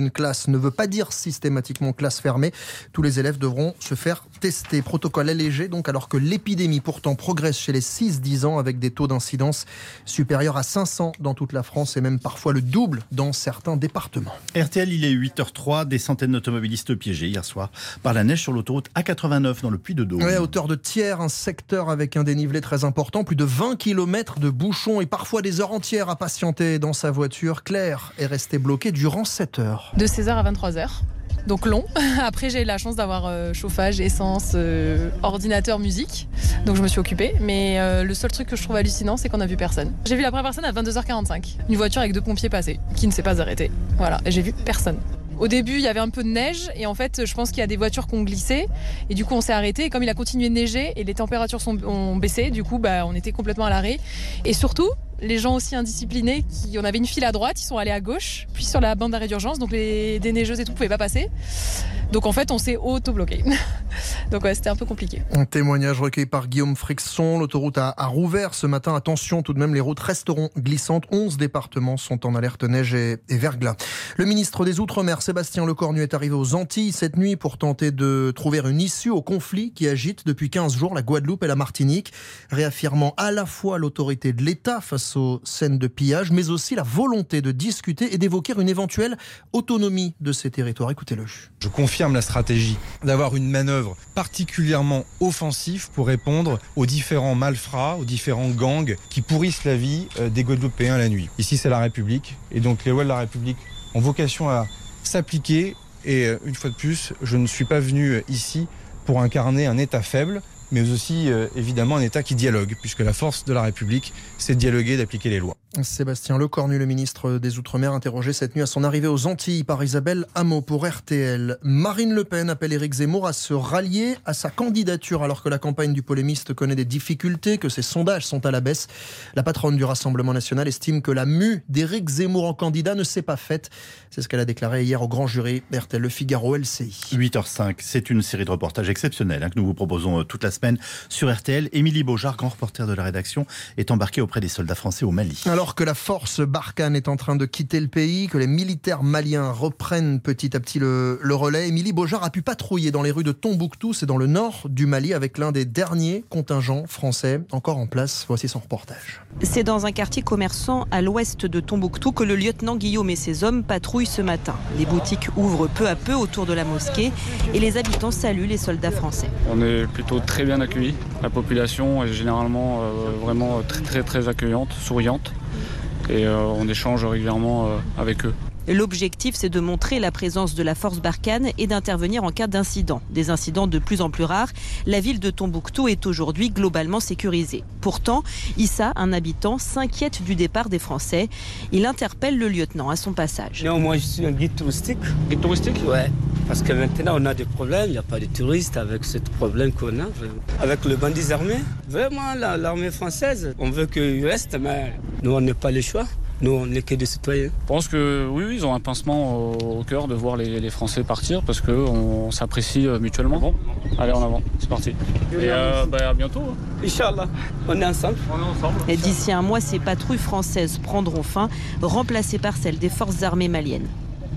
pleine classe ne veut pas dire systématiquement classe fermée. Tous les élèves devront se faire tester. Protocole allégé donc, alors que l'épidémie pourtant progresse chez les six dix ans avec des taux d'incidence supérieurs à cinq cents dans toute la France et même parfois le double dans certains départements. R T L, il est huit heures trois, des centaines d'automobilistes piégés hier soir par la neige sur l'autoroute A quatre-vingt-neuf dans le Puy-de-Dôme. Oui, à hauteur de Thiers, un secteur avec un dénivelé très important, plus de vingt kilomètres de bouchons et parfois des heures entières à patienter dans sa voiture. Claire est restée bloquée durant sept heures. De seize heures à vingt-trois heures. Donc long. Après, j'ai eu la chance d'avoir euh, chauffage, essence, euh, ordinateur, musique. Donc je me suis occupée. Mais euh, le seul truc que je trouve hallucinant, c'est qu'on n'a vu personne. J'ai vu la première personne à vingt-deux heures quarante-cinq. Une voiture avec deux pompiers passés, qui ne s'est pas arrêtée. Voilà, et j'ai vu personne. Au début, il y avait un peu de neige et en fait, je pense qu'il y a des voitures qui ont glissé et du coup, on s'est arrêté. Et comme il a continué de neiger et les températures sont, ont baissé, du coup, bah, on était complètement à l'arrêt. Et surtout, les gens aussi indisciplinés, qui, on avait une file à droite, ils sont allés à gauche, puis sur la bande d'arrêt d'urgence, donc les déneigeuses et tout ne pouvaient pas passer. Donc en fait, on s'est auto-bloqué. Donc ouais, c'était un peu compliqué. Un témoignage recueilli par Guillaume Frixon. L'autoroute a, a rouvert ce matin. Attention, tout de même, les routes resteront glissantes. onze départements sont en alerte neige et, et verglas. Le ministre des Outre-mer, Sébastien Lecornu, est arrivé aux Antilles cette nuit pour tenter de trouver une issue au conflit qui agite depuis quinze jours la Guadeloupe et la Martinique, réaffirmant à la fois l'autorité de l'État face aux scènes de pillage, mais aussi la volonté de discuter et d'évoquer une éventuelle autonomie de ces territoires. Écoutez-le. Je confirme la stratégie d'avoir une manœuvre particulièrement offensive pour répondre aux différents malfrats, aux différents gangs qui pourrissent la vie des Guadeloupéens la nuit. Ici, c'est la République, et donc les lois de la République ont vocation à s'appliquer. Et une fois de plus, je ne suis pas venu ici pour incarner un État faible, mais aussi euh, évidemment un État qui dialogue, puisque la force de la République, c'est de dialoguer, d'appliquer les lois. Sébastien Lecornu, le ministre des Outre-mer, interrogé cette nuit à son arrivée aux Antilles par Isabelle Hameau pour R T L. Marine Le Pen appelle Éric Zemmour à se rallier à sa candidature alors que la campagne du polémiste connaît des difficultés, que ses sondages sont à la baisse. La patronne du Rassemblement national estime que la mue d'Éric Zemmour en candidat ne s'est pas faite. C'est ce qu'elle a déclaré hier au grand jury R T L Le Figaro L C I. huit heures cinq, c'est une série de reportages exceptionnels hein, que nous vous proposons toute la semaine sur R T L. Émilie Beaujard, grand reporter de la rédaction, est embarquée auprès des soldats français au Mali. Alors que la force Barkhane est en train de quitter le pays, que les militaires maliens reprennent petit à petit le, le relais, Émilie Beaujard a pu patrouiller dans les rues de Tombouctou, c'est dans le nord du Mali, avec l'un des derniers contingents français encore en place. Voici son reportage. C'est dans un quartier commerçant à l'ouest de Tombouctou que le lieutenant Guillaume et ses hommes patrouillent ce matin. Les boutiques ouvrent peu à peu autour de la mosquée et les habitants saluent les soldats français. On est plutôt très bien accueillis. La population est généralement euh, vraiment très très très accueillante, souriante. Et euh, on échange régulièrement euh, avec eux. L'objectif, c'est de montrer la présence de la force Barkhane et d'intervenir en cas d'incident. Des incidents de plus en plus rares. La ville de Tombouctou est aujourd'hui globalement sécurisée. Pourtant, Issa, un habitant, s'inquiète du départ des Français. Il interpelle le lieutenant à son passage. Non, moi je suis un guide touristique. Guide touristique ? Ouais. Parce que maintenant on a des problèmes, il n'y a pas de touristes avec ce problème qu'on a. Avec le bandit armé, vraiment l'armée française, on veut qu'ils restent, mais nous on n'a pas le choix. Nous, on n'est que des citoyens. Je pense que oui, oui, ils ont un pincement au, au cœur de voir les, les Français partir parce qu'on s'apprécie mutuellement. Bon, allez, en avant, c'est parti. Et euh, bah, à bientôt. Hein. Inch'Allah, on est ensemble. On est ensemble. Et d'ici un mois, ces patrouilles françaises prendront fin, remplacées par celles des forces armées maliennes.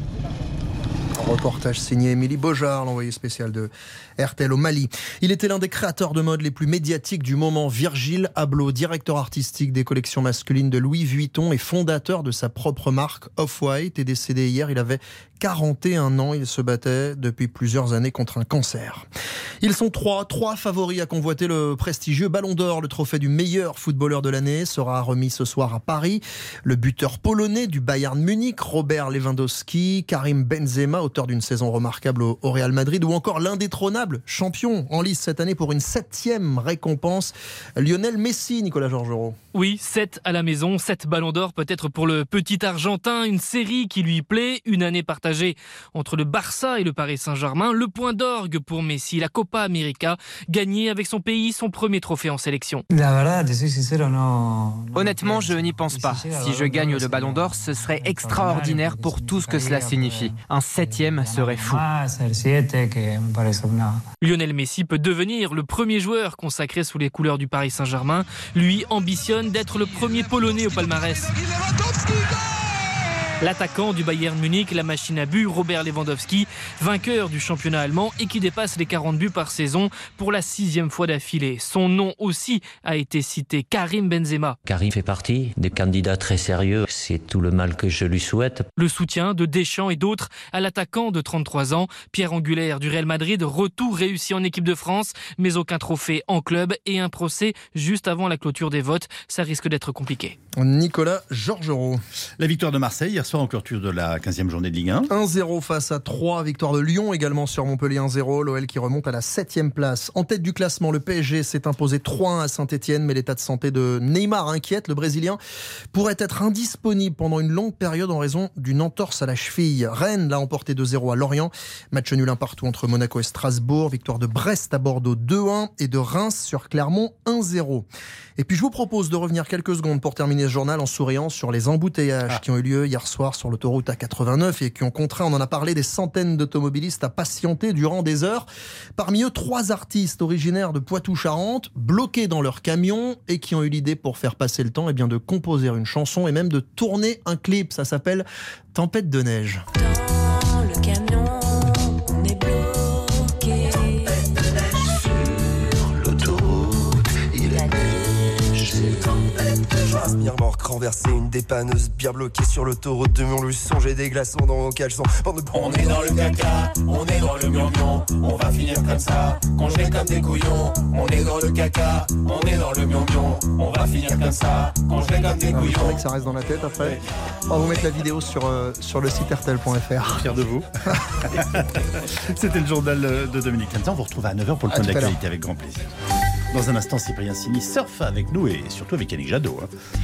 Reportage signé Émilie Beaujard, l'envoyé spécial de R T L au Mali. Il était l'un des créateurs de mode les plus médiatiques du moment. Virgile Abloh, directeur artistique des collections masculines de Louis Vuitton et fondateur de sa propre marque Off-White, est décédé hier. Il avait quarante et un ans. Il se battait depuis plusieurs années contre un cancer. Ils sont trois, trois favoris à convoiter le prestigieux Ballon d'Or. Le trophée du meilleur footballeur de l'année sera remis ce soir à Paris. Le buteur polonais du Bayern Munich, Robert Lewandowski, Karim Benzema, auteur d'une saison remarquable au Real Madrid, ou encore l'indétrônable champion en lice cette année pour une septième récompense, Lionel Messi, Nicolas Georgerot. Oui, sept à la maison, sept ballons d'or peut-être pour le petit Argentin, une série qui lui plaît, une année partagée entre le Barça et le Paris Saint-Germain, le point d'orgue pour Messi, la Copa América, gagné avec son pays son premier trophée en sélection. Honnêtement, je n'y pense pas. Si je gagne le ballon d'or, ce serait extraordinaire pour tout ce que cela signifie. Un septième serait fou. Lionel Messi peut devenir le premier joueur consacré sous les couleurs du Paris Saint-Germain. Lui ambitionne d'être le premier Polonais au palmarès. L'attaquant du Bayern Munich, la machine à but, Robert Lewandowski, vainqueur du championnat allemand et qui dépasse les quarante buts par saison pour la sixième fois d'affilée. Son nom aussi a été cité, Karim Benzema. Karim fait partie des candidats très sérieux. C'est tout le mal que je lui souhaite. Le soutien de Deschamps et d'autres à l'attaquant de trente-trois ans, pierre angulaire du Real Madrid, retour réussi en équipe de France, mais aucun trophée en club et un procès juste avant la clôture des votes. Ça risque d'être compliqué. Nicolas Georgerot. La victoire de Marseille hier soir en clôture de la quinzième journée de Ligue un. un zéro face à trois. Victoire de Lyon également sur Montpellier un zéro. L'O L qui remonte à la septième place. En tête du classement, le P S G s'est imposé trois un à Saint-Etienne, mais l'état de santé de Neymar inquiète. Le Brésilien pourrait être indisponible pendant une longue période en raison d'une entorse à la cheville. Rennes l'a emporté deux zéro à Lorient. Match nul un partout entre Monaco et Strasbourg. Victoire de Brest à Bordeaux deux un et de Reims sur Clermont un zéro. Et puis je vous propose de revenir quelques secondes pour terminer ce journal en souriant sur les embouteillages ah. qui ont eu lieu hier soir sur l'autoroute A quatre-vingt-neuf et qui ont contraint, on en a parlé, des centaines d'automobilistes à patienter durant des heures. Parmi eux, trois artistes originaires de Poitou-Charentes, bloqués dans leur camion et qui ont eu l'idée pour faire passer le temps eh bien, de composer une chanson et même de tourner un clip. Ça s'appelle Tempête de neige. Dans le camion, on est bloqué. Tempête de neige sur l'autoroute, il a neige, c'est tempête de neige. Remorque renversée, une dépanneuse bien bloquée sur l'autoroute de Montluçon. J'ai des glaçons dans mon caleçon. On est dans le caca, on est dans le mion-mion. On va finir comme ça, congelés comme des couillons. On est dans le caca, on est dans le mion-mion. On va finir comme ça, congelés comme des couillons. C'est que ça reste dans la tête après. On va vous mettre la vidéo sur, euh, sur le site R T L point F R. Fier de vous. C'était le journal de Dominique Canzan. On vous retrouve à neuf heures pour le point de l'actualité avec grand plaisir. Dans un instant, Cyprien Sini surfe avec nous et surtout avec Yannick Jadot. Hein.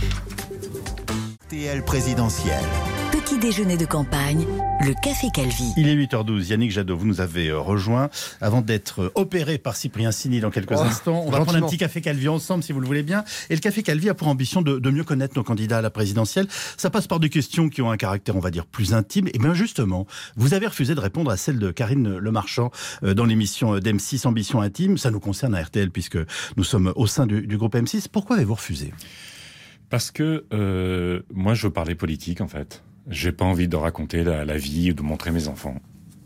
R T L présidentielle. Petit déjeuner de campagne, le Café Calvi. Il est huit heures douze. Yannick Jadot, vous nous avez rejoint avant d'être opéré par Cyprien Sini dans quelques oh, instants. On va prendre un petit Café Calvi ensemble si vous le voulez bien. Et le Café Calvi a pour ambition de, de mieux connaître nos candidats à la présidentielle. Ça passe par des questions qui ont un caractère, on va dire, plus intime. Et bien justement, vous avez refusé de répondre à celle de Karine Le Marchand dans l'émission d'M six Ambition Intime. Ça nous concerne à R T L puisque nous sommes au sein du, du groupe M six. Pourquoi avez-vous refusé ? Parce que euh, moi, je veux parler politique, en fait. J'ai pas envie de raconter la, la vie ou de montrer mes enfants.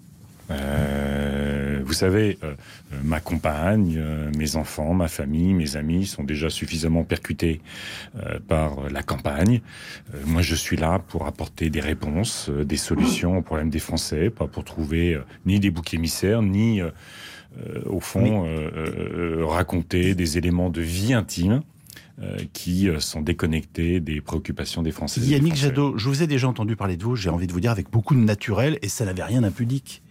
Euh, vous savez, euh, ma compagne, euh, mes enfants, ma famille, mes amis sont déjà suffisamment percutés euh, par la campagne. Euh, moi, je suis là pour apporter des réponses, euh, des solutions aux problèmes des Français, pas pour trouver euh, ni des boucs émissaires, ni, euh, euh, au fond, euh, euh, raconter des éléments de vie intime. Euh, qui euh, sont déconnectés des préoccupations des Français. Yannick Jadot, je vous ai déjà entendu parler de vous, j'ai envie de vous dire avec beaucoup de naturel, et ça n'avait rien d'impudique.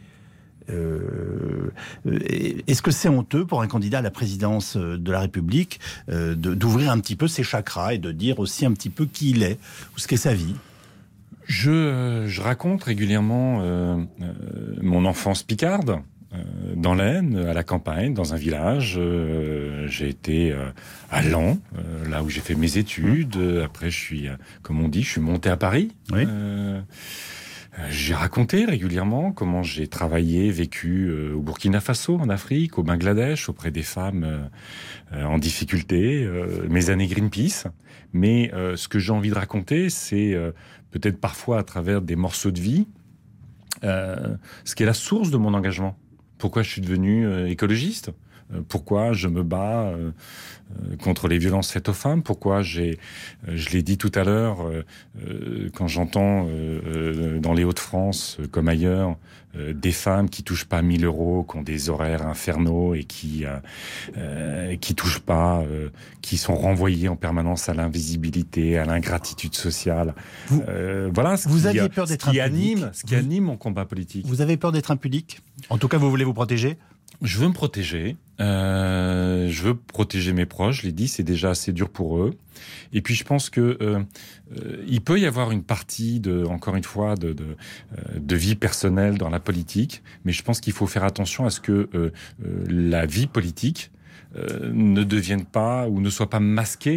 Euh, est-ce que c'est honteux pour un candidat à la présidence de la République euh, de, d'ouvrir un petit peu ses chakras et de dire aussi un petit peu qui il est, ou ce qu'est sa vie ? Je, euh, je raconte régulièrement euh, euh, mon enfance picarde. Euh, dans l'Aisne, à la campagne, dans un village. Euh, j'ai été euh, à Laon, euh, là où j'ai fait mes études. Mmh. Après, je suis, euh, comme on dit, je suis monté à Paris. Oui. Euh, j'ai raconté régulièrement comment j'ai travaillé, vécu euh, au Burkina Faso, en Afrique, au Bangladesh, auprès des femmes euh, en difficulté, euh, mes années Greenpeace. Mais euh, ce que j'ai envie de raconter, c'est euh, peut-être parfois à travers des morceaux de vie, euh, ce qui est la source de mon engagement. Pourquoi je suis devenu euh, écologiste ? euh, Pourquoi je me bats euh, euh, contre les violences faites aux femmes ? Pourquoi j'ai, euh, je l'ai dit tout à l'heure, euh, euh, quand j'entends euh, euh, dans les Hauts-de-France, euh, comme ailleurs, euh, des femmes qui touchent pas mille euros, qui ont des horaires infernaux et qui euh, euh, qui touchent pas, euh, qui sont renvoyées en permanence à l'invisibilité, à l'ingratitude sociale. Vous, euh, voilà. Ce vous qui, aviez peur d'être ce qui impudique. anime, ce qui vous, anime mon combat politique. Vous avez peur d'être impudique ? En tout cas, vous voulez vous protéger ? Je veux me protéger. Euh, je veux protéger mes proches. Je l'ai dit, c'est déjà assez dur pour eux. Et puis, je pense que euh, euh, il peut y avoir une partie de, encore une fois, de, de, de vie personnelle dans la politique. Mais je pense qu'il faut faire attention à ce que euh, euh, la vie politique euh, ne devienne pas ou ne soit pas masquée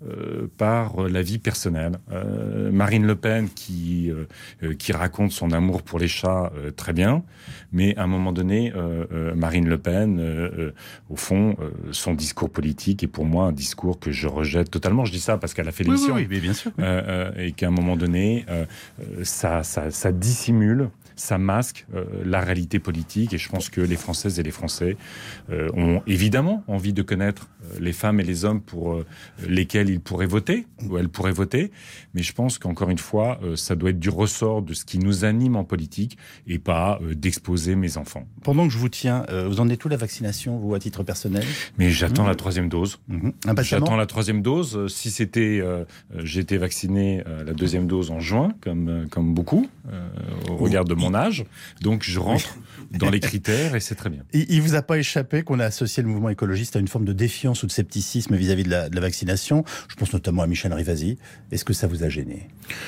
euh, par la vie personnelle. Euh, Marine Le Pen qui, euh, qui raconte son amour pour les chats, euh, très bien, mais à un moment donné, euh, euh, Marine Le Pen, euh, euh, au fond, euh, son discours politique est pour moi un discours que je rejette totalement. Je dis ça parce qu'elle a fait l'émission. Oui, oui, oui, bien sûr. Oui. Euh, euh, et qu'à un moment donné, euh, ça, ça, ça dissimule, ça masque euh, la réalité politique. Et je pense que les Françaises et les Français euh, ont évidemment envie de connaître euh, les femmes et les hommes pour euh, lesquels ils pourraient voter, ou elles pourraient voter. Mais je pense qu'encore une fois, euh, ça doit être du ressort de ce qui nous anime en politique et pas euh, d'exposer mes enfants. Pendant que je vous tiens, euh, vous en êtes où la vaccination, vous, à titre personnel ? Mais j'attends mmh. la troisième dose. Mmh. J'attends la troisième dose. Si c'était, euh, j'ai été vacciné euh, la deuxième dose en juin, comme euh, comme beaucoup, euh, au regard de mon âge. Donc je rentre dans les critères et c'est très bien. Il, il vous a pas échappé qu'on a associé le mouvement écologiste à une forme de défiance ou de scepticisme vis-à-vis de la, de la vaccination. Je pense notamment à Michel Rivasi. Est-ce que ça vous a gêné ?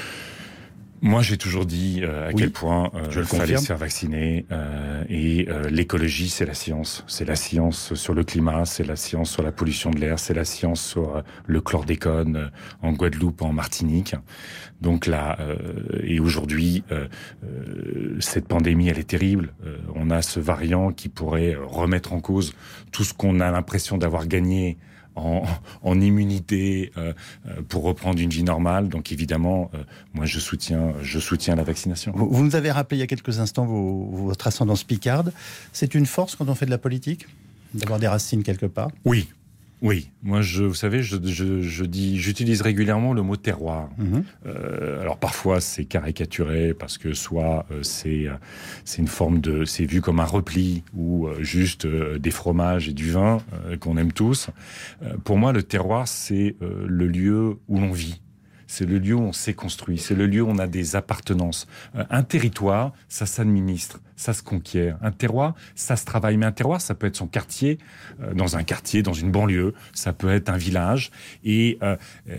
Moi, j'ai toujours dit euh, à oui, quel point euh, il fallait se faire vacciner. Euh, et euh, l'écologie, c'est la science. C'est la science sur le climat, c'est la science sur la pollution de l'air, c'est la science sur euh, le chlordécone euh, en Guadeloupe, en Martinique. Donc là, euh, et aujourd'hui, euh, euh, cette pandémie, elle est terrible. Euh, on a ce variant qui pourrait remettre en cause tout ce qu'on a l'impression d'avoir gagné En, en immunité euh, pour reprendre une vie normale. Donc évidemment, euh, moi je soutiens, je soutiens la vaccination. Vous, vous nous avez rappelé il y a quelques instants vos, votre ascendance picarde. C'est une force quand on fait de la politique, d'avoir des racines quelque part ? Oui. Oui, moi, je, vous savez, je, je, je dis, j'utilise régulièrement le mot terroir. Mmh. Euh, alors parfois c'est caricaturé parce que soit euh, c'est c'est une forme de, c'est vu comme un repli ou euh, juste euh, des fromages et du vin euh, qu'on aime tous. Euh, pour moi, le terroir, c'est euh, le lieu où l'on vit. C'est le lieu où on s'est construit, c'est le lieu où on a des appartenances. Euh, un territoire, ça s'administre, ça se conquiert. Un terroir, ça se travaille. Mais un terroir, ça peut être son quartier, euh, dans un quartier, dans une banlieue, ça peut être un village. Et, euh,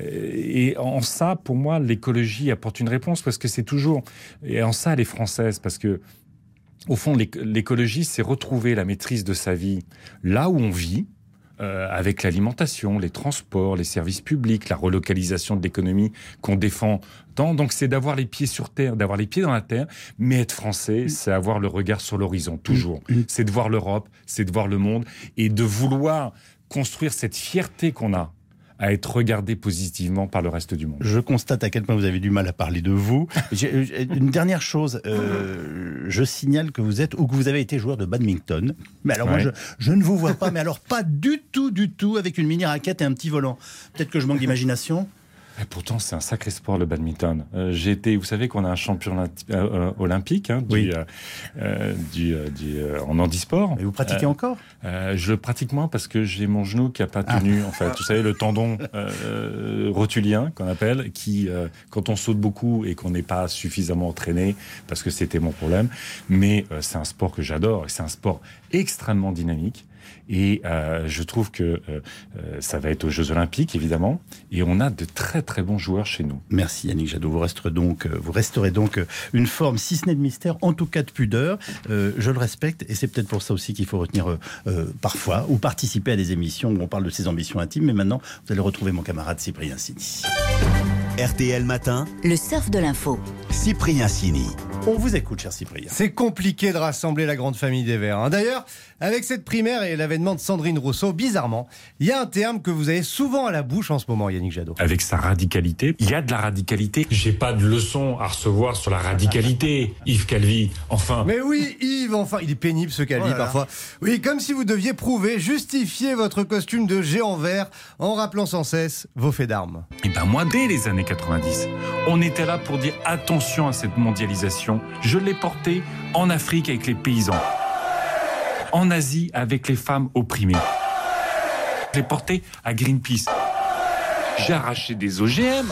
et en ça, pour moi, l'écologie apporte une réponse parce que c'est toujours... Et en ça, elle est française parce que, au fond, l'écologie, c'est retrouver la maîtrise de sa vie là où on vit, Euh, avec l'alimentation, les transports, les services publics, la relocalisation de l'économie qu'on défend tant. Donc c'est d'avoir les pieds sur terre, d'avoir les pieds dans la terre, mais être français, c'est avoir le regard sur l'horizon, toujours. C'est de voir l'Europe, c'est de voir le monde, et de vouloir construire cette fierté qu'on a à être regardé positivement par le reste du monde. Je constate à quel point vous avez du mal à parler de vous. J'ai, une dernière chose, euh, je signale que vous êtes, ou que vous avez été joueur de badminton. Mais alors ouais. moi, je, je ne vous vois pas, mais alors pas du tout, du tout, avec une mini-raquette et un petit volant. Peut-être que je manque d'imagination. Et pourtant, c'est un sacré sport, le badminton. Euh, j'ai été, vous savez qu'on a un champion euh, olympique hein, du, oui. euh, euh, du, euh, du, euh, en handisport. Et vous pratiquez euh, encore euh, Je le pratique moins parce que j'ai mon genou qui n'a pas tenu, ah. en fait. Vous savez, le tendon euh, rotulien, qu'on appelle, qui, euh, quand on saute beaucoup et qu'on n'est pas suffisamment entraîné, parce que c'était mon problème, mais euh, c'est un sport que j'adore, et c'est un sport extrêmement dynamique. Et euh, je trouve que euh, ça va être aux Jeux Olympiques, évidemment. Et on a de très, très bons joueurs chez nous. Merci Yannick Jadot. Vous resterez donc, vous resterez donc une forme, si ce n'est de mystère, en tout cas de pudeur. Euh, je le respecte. Et c'est peut-être pour ça aussi qu'il faut retenir euh, parfois ou participer à des émissions où on parle de ses ambitions intimes. Mais maintenant, vous allez retrouver mon camarade Cyprien Sini. R T L Matin, le surf de l'info. Cyprien Sini. On vous écoute, cher Cyprien. C'est compliqué de rassembler la grande famille des Verts. Hein. D'ailleurs, avec cette primaire et l'avènement de Sandrine Rousseau, bizarrement, il y a un terme que vous avez souvent à la bouche en ce moment, Yannick Jadot. Avec sa radicalité, il y a de la radicalité. J'ai pas de leçon à recevoir sur la radicalité, Yves Calvi. Enfin. Mais oui, Yves, enfin, il est pénible ce Calvi oh parfois. Oui, comme si vous deviez prouver, justifier votre costume de géant vert en rappelant sans cesse vos faits d'armes. Et ben moi, dès les années quatre-vingt-dix, on était là pour dire attention à cette mondialisation. Je l'ai portée en Afrique avec les paysans, en Asie avec les femmes opprimées. Je l'ai portée à Greenpeace. J'ai arraché des O G M.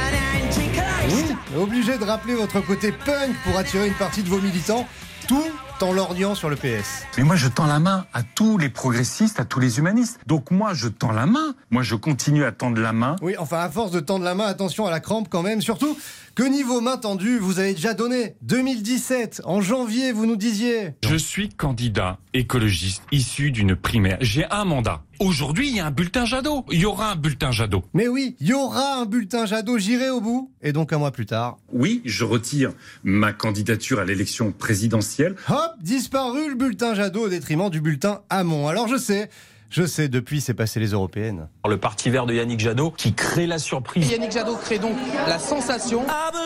Oui, obligé de rappeler votre côté punk pour attirer une partie de vos militants. Tout tend l'Orient sur le P S. Mais moi, je tends la main à tous les progressistes, à tous les humanistes. Donc moi, je tends la main. Moi, je continue à tendre la main. Oui, enfin, à force de tendre la main, attention à la crampe quand même. Surtout que niveau main tendue, vous avez déjà donné. deux mille dix-sept, en janvier, vous nous disiez. Je suis candidat écologiste issu d'une primaire. J'ai un mandat. Aujourd'hui, il y a un bulletin Jadot. Il y aura un bulletin Jadot. Mais oui, il y aura un bulletin Jadot, j'irai au bout. Et donc un mois plus tard... Oui, je retire ma candidature à l'élection présidentielle. Hop, disparu le bulletin Jadot au détriment du bulletin Hamon. Alors je sais... Je sais, depuis, c'est passé les européennes. Le parti vert de Yannick Jadot qui crée la surprise. Yannick Jadot crée donc la sensation.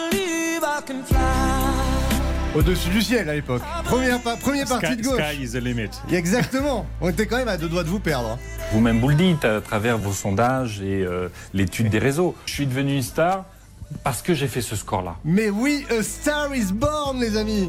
Au-dessus du ciel à l'époque. Première pa- premier parti Sky, de gauche. Sky is the limit. Exactement. On était quand même à deux doigts de vous perdre. Vous-même vous le dites à travers vos sondages et euh, l'étude des réseaux. Je suis devenu une star parce que j'ai fait ce score-là. Mais oui, a star is born, les amis.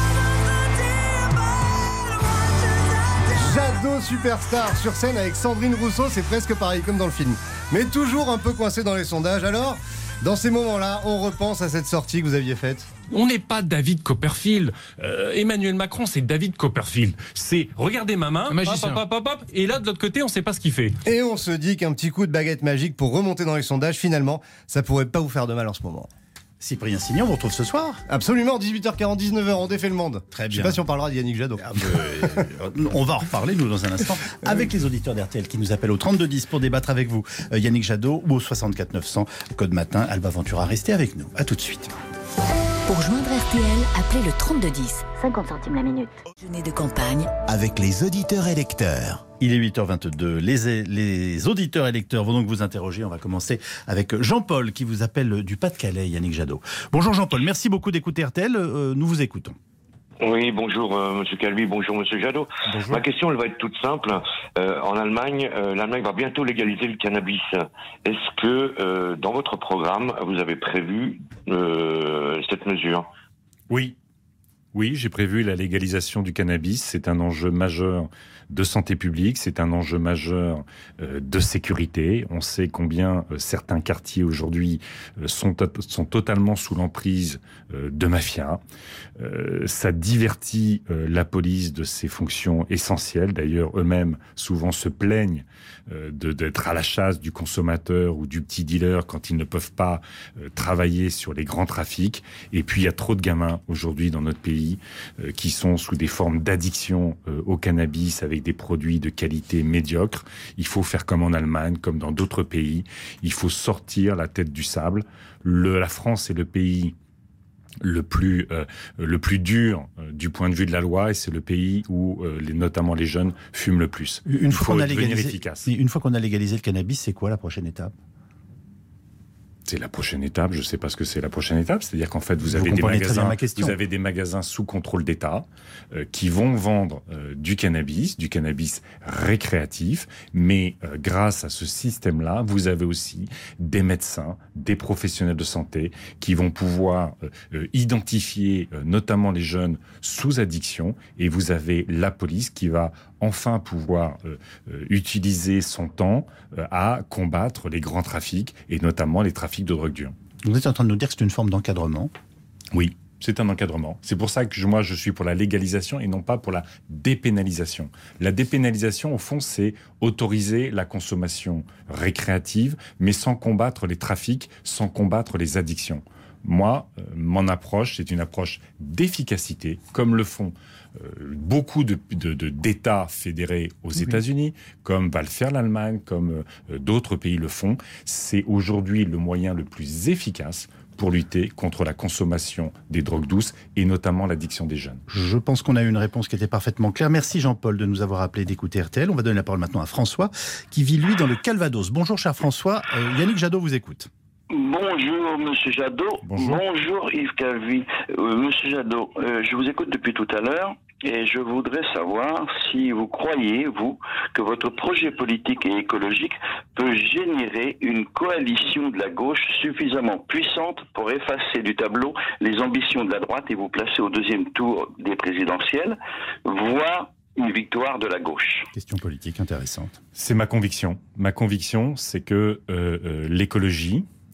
Jadot superstar sur scène avec Sandrine Rousseau, c'est presque pareil comme dans le film. Mais toujours un peu coincé dans les sondages. Alors, dans ces moments-là, on repense à cette sortie que vous aviez faite. On n'est pas David Copperfield. Euh, Emmanuel Macron, c'est David Copperfield. C'est regardez ma main, hop, hop, hop, hop, hop, et là de l'autre côté, on ne sait pas ce qu'il fait. Et on se dit qu'un petit coup de baguette magique pour remonter dans les sondages, finalement, ça pourrait pas vous faire de mal en ce moment. Cyprien Signon, on vous retrouve ce soir. Absolument, dix-huit heures quarante, dix-neuf heures, on défait le monde. Très bien. Je sais pas si on parlera de Yannick Jadot. Ah, mais, on va en reparler, nous, dans un instant, avec les auditeurs d'R T L qui nous appellent au trente-deux dix pour débattre avec vous. Euh, Yannick Jadot ou au soixante-quatre neuf cents, code matin, Alba Ventura. Restez avec nous. À tout de suite. Pour joindre R T L, appelez le trente-deux dix. cinquante centimes la minute. Déjeuner de campagne. Avec les auditeurs électeurs. Il est huit heures vingt-deux. Les, les auditeurs électeurs vont donc vous interroger. On va commencer avec Jean-Paul qui vous appelle du Pas-de-Calais, Yannick Jadot. Bonjour Jean-Paul, merci beaucoup d'écouter R T L. Euh, nous vous écoutons. Oui, bonjour euh, Monsieur Calvi, bonjour Monsieur Jadot. Bonjour. Ma question, elle va être toute simple. Euh, en Allemagne, euh, l'Allemagne va bientôt légaliser le cannabis. Est-ce que euh, dans votre programme, vous avez prévu euh, cette mesure ? Oui. Oui, j'ai prévu la légalisation du cannabis. C'est un enjeu majeur de santé publique, c'est un enjeu majeur euh, de sécurité. On sait combien euh, certains quartiers aujourd'hui euh, sont, sont totalement sous l'emprise euh, de mafias. Euh, ça divertit euh, la police de ses fonctions essentielles. D'ailleurs, eux-mêmes souvent se plaignent euh, de, d'être à la chasse du consommateur ou du petit dealer quand ils ne peuvent pas euh, travailler sur les grands trafics. Et puis, il y a trop de gamins aujourd'hui dans notre pays euh, qui sont sous des formes d'addiction euh, au cannabis avec des produits de qualité médiocre. Il faut faire comme en Allemagne, comme dans d'autres pays. Il faut sortir la tête du sable. Le, la France est le pays le plus euh, le plus dur euh, du point de vue de la loi, et c'est le pays où euh, les, notamment les jeunes fument le plus. Une fois, qu'on a légalisé, efficace. une fois qu'on a légalisé le cannabis, c'est quoi la prochaine étape ? C'est la prochaine étape. Je ne sais pas ce que c'est la prochaine étape. C'est-à-dire qu'en fait, vous, vous avez des magasins, vous avez des magasins sous contrôle d'État euh, qui vont vendre euh, du cannabis, du cannabis récréatif. Mais euh, grâce à ce système-là, vous avez aussi des médecins, des professionnels de santé qui vont pouvoir euh, identifier euh, notamment les jeunes sous addiction. Et vous avez la police qui va enfin pouvoir euh, euh, utiliser son temps euh, à combattre les grands trafics et notamment les trafics de drogue dure. Vous êtes en train de nous dire que c'est une forme d'encadrement ? Oui, c'est un encadrement. C'est pour ça que je, moi je suis pour la légalisation et non pas pour la dépénalisation. La dépénalisation, au fond, c'est autoriser la consommation récréative, mais sans combattre les trafics, sans combattre les addictions. Moi, euh, mon approche, c'est une approche d'efficacité, comme le font euh, beaucoup de, de, de, d'États fédérés aux oui. États-Unis, comme va le faire l'Allemagne, comme euh, d'autres pays le font. C'est aujourd'hui le moyen le plus efficace pour lutter contre la consommation des drogues douces et notamment l'addiction des jeunes. Je pense qu'on a eu une réponse qui était parfaitement claire. Merci Jean-Paul de nous avoir appelé d'écouter R T L. On va donner la parole maintenant à François, qui vit lui dans le Calvados. Bonjour cher François, euh, Yannick Jadot vous écoute. Bonjour Monsieur Jadot. Bonjour, Bonjour Yves Calvi. Euh, Monsieur Jadot, euh, je vous écoute depuis tout à l'heure et je voudrais savoir si vous croyez, vous, que votre projet politique et écologique peut générer une coalition de la gauche suffisamment puissante pour effacer du tableau les ambitions de la droite et vous placer au deuxième tour des présidentielles, voire une victoire de la gauche. Question politique intéressante. C'est ma conviction. Ma conviction, c'est que euh, euh, l'écologie,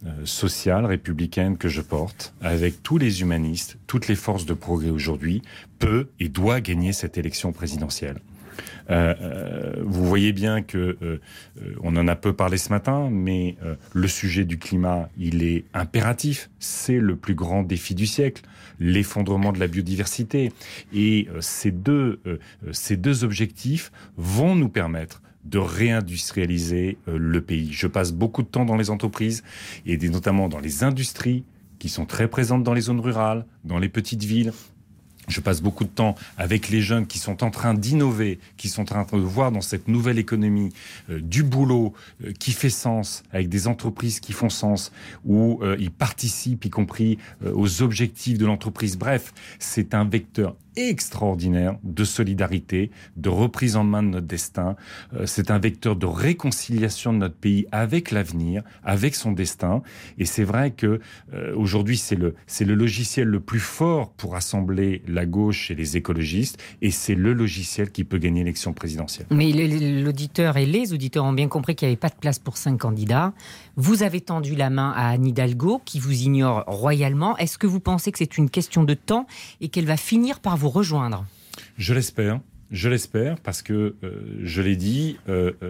euh, sociale, républicaine que je porte, avec tous les humanistes, toutes les forces de progrès aujourd'hui, peut et doit gagner cette élection présidentielle. Euh, euh, vous voyez bien que euh, on en a peu parlé ce matin, mais euh, le sujet du climat, il est impératif. C'est le plus grand défi du siècle, l'effondrement de la biodiversité. Et euh, ces deux, euh, ces deux objectifs vont nous permettre de réindustrialiser euh, le pays. Je passe beaucoup de temps dans les entreprises et des, notamment dans les industries qui sont très présentes dans les zones rurales, dans les petites villes. Je passe beaucoup de temps avec les jeunes qui sont en train d'innover, qui sont en train de voir dans cette nouvelle économie euh, du boulot euh, qui fait sens, avec des entreprises qui font sens, où euh, ils participent, y compris euh, aux objectifs de l'entreprise. Bref, c'est un vecteur extraordinaire de solidarité, de reprise en main de notre destin. Euh, c'est un vecteur de réconciliation de notre pays avec l'avenir, avec son destin. Et c'est vrai que euh, aujourd'hui, c'est le, c'est le logiciel le plus fort pour rassembler la gauche et les écologistes. Et c'est le logiciel qui peut gagner l'élection présidentielle. Mais l'auditeur et les auditeurs ont bien compris qu'il n'y avait pas de place pour cinq candidats. Vous avez tendu la main à Anne Hidalgo, qui vous ignore royalement. Est-ce que vous pensez que c'est une question de temps et qu'elle va finir par vous rejoindre? Je l'espère, je l'espère, parce que, euh, je l'ai dit, euh, euh,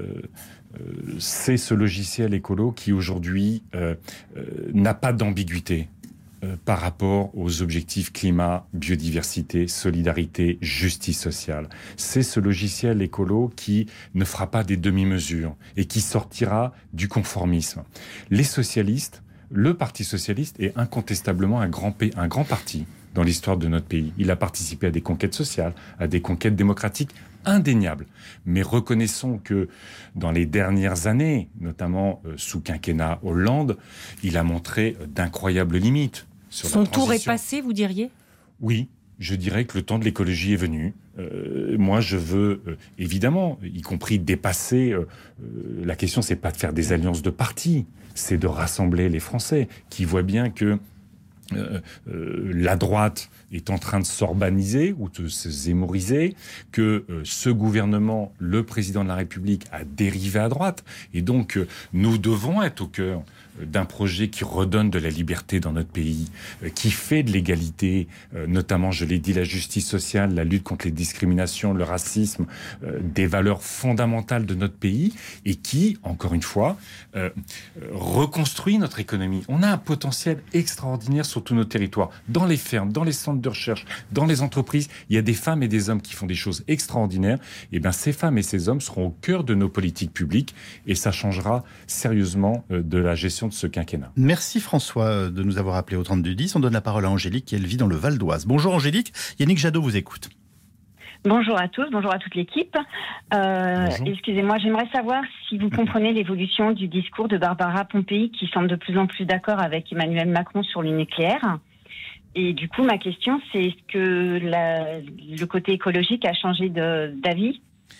c'est ce logiciel écolo qui aujourd'hui euh, euh, n'a pas d'ambiguïté euh, par rapport aux objectifs climat, biodiversité, solidarité, justice sociale. C'est ce logiciel écolo qui ne fera pas des demi-mesures et qui sortira du conformisme. Les socialistes, le Parti socialiste est incontestablement un grand, pa- un grand parti dans l'histoire de notre pays. Il a participé à des conquêtes sociales, à des conquêtes démocratiques indéniables. Mais reconnaissons que dans les dernières années, notamment euh, sous quinquennat Hollande, il a montré d'incroyables limites sur Son la tour est transition. passé, vous diriez? Oui, je dirais que le temps de l'écologie est venu. Euh, moi, je veux euh, évidemment, y compris dépasser. Euh, euh, la question, c'est pas de faire des alliances de partis, c'est de rassembler les Français qui voient bien que Euh, euh, la droite est en train de s'urbaniser ou de se zémoriser, que euh, ce gouvernement, le président de la République, a dérivé à droite. Et donc, euh, nous devons être au cœur euh, d'un projet qui redonne de la liberté dans notre pays, euh, qui fait de l'égalité, euh, notamment, je l'ai dit, la justice sociale, la lutte contre les discriminations, le racisme, euh, des valeurs fondamentales de notre pays, et qui, encore une fois, euh, euh, reconstruit notre économie. On a un potentiel extraordinaire sur tous nos territoires, dans les fermes, dans les centres de recherche, dans les entreprises. Il y a des femmes et des hommes qui font des choses extraordinaires. Et bien, ces femmes et ces hommes seront au cœur de nos politiques publiques, et ça changera sérieusement de la gestion de ce quinquennat. Merci François de nous avoir appelés au trente-deux dix. On donne la parole à Angélique, qui elle vit dans le Val d'Oise. Bonjour Angélique, Yannick Jadot vous écoute. Bonjour à tous, bonjour à toute l'équipe. Euh, excusez-moi, j'aimerais savoir si vous comprenez l'évolution du discours de Barbara Pompili, qui semble de plus en plus d'accord avec Emmanuel Macron sur le nucléaire. Et du coup, ma question, c'est est-ce que la, le côté écologique a changé de, d'avis,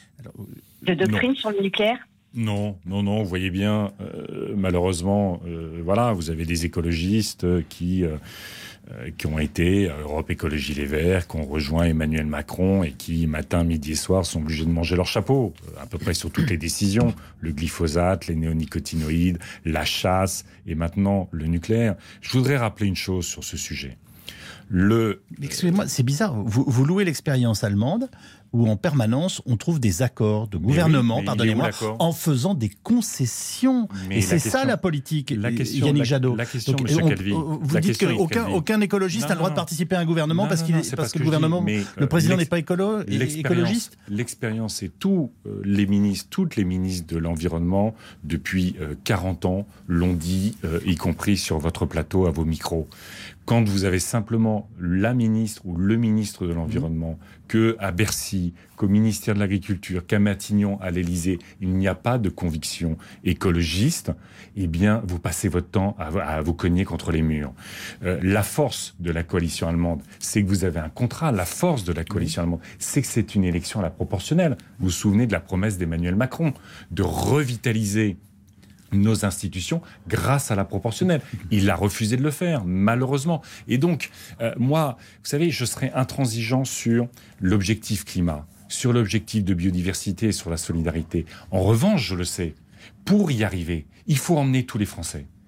de doctrine non. sur le nucléaire ? Non, non, non, vous voyez bien, euh, malheureusement, euh, voilà, vous avez des écologistes qui... Euh, qui ont été Europe Écologie Les Verts, qui ont rejoint Emmanuel Macron et qui, matin, midi et soir, sont obligés de manger leur chapeau, à peu près sur toutes les décisions. Le glyphosate, les néonicotinoïdes, la chasse et maintenant le nucléaire. Je voudrais rappeler une chose sur ce sujet. Le... Excusez-moi, c'est bizarre. Vous, vous louez l'expérience allemande où en permanence on trouve des accords de gouvernement, oui, pardonnez-moi, en faisant des concessions. Mais et c'est question, ça la politique, la question, Yannick la, Jadot. La question, Donc, monsieur on, Calvi, vous la dites qu'aucun aucun écologiste n'a le droit de participer à un gouvernement non, parce, non, qu'il non, est, c'est parce pas que le que gouvernement, dis, mais, le président euh, n'est pas écolo, écologiste. L'expérience et tous euh, les ministres, toutes les ministres de l'environnement depuis euh, quarante ans l'ont dit, euh, y compris sur votre plateau à vos micros. Quand vous avez simplement la ministre ou le ministre de l'Environnement, que à Bercy, qu'au ministère de l'Agriculture, qu'à Matignon, à l'Élysée, il n'y a pas de conviction écologiste, eh bien, vous passez votre temps à, à vous cogner contre les murs. Euh, la force de la coalition allemande, c'est que vous avez un contrat. La force de la coalition allemande, c'est que c'est une élection à la proportionnelle. Vous vous souvenez de la promesse d'Emmanuel Macron de revitaliser nos institutions grâce à la proportionnelle. Il a refusé de le faire, malheureusement. Et donc, euh, moi, vous savez, je serai intransigeant sur l'objectif climat, sur l'objectif de biodiversité et sur la solidarité. En revanche, je le sais, pour y arriver, il faut emmener tous les Français.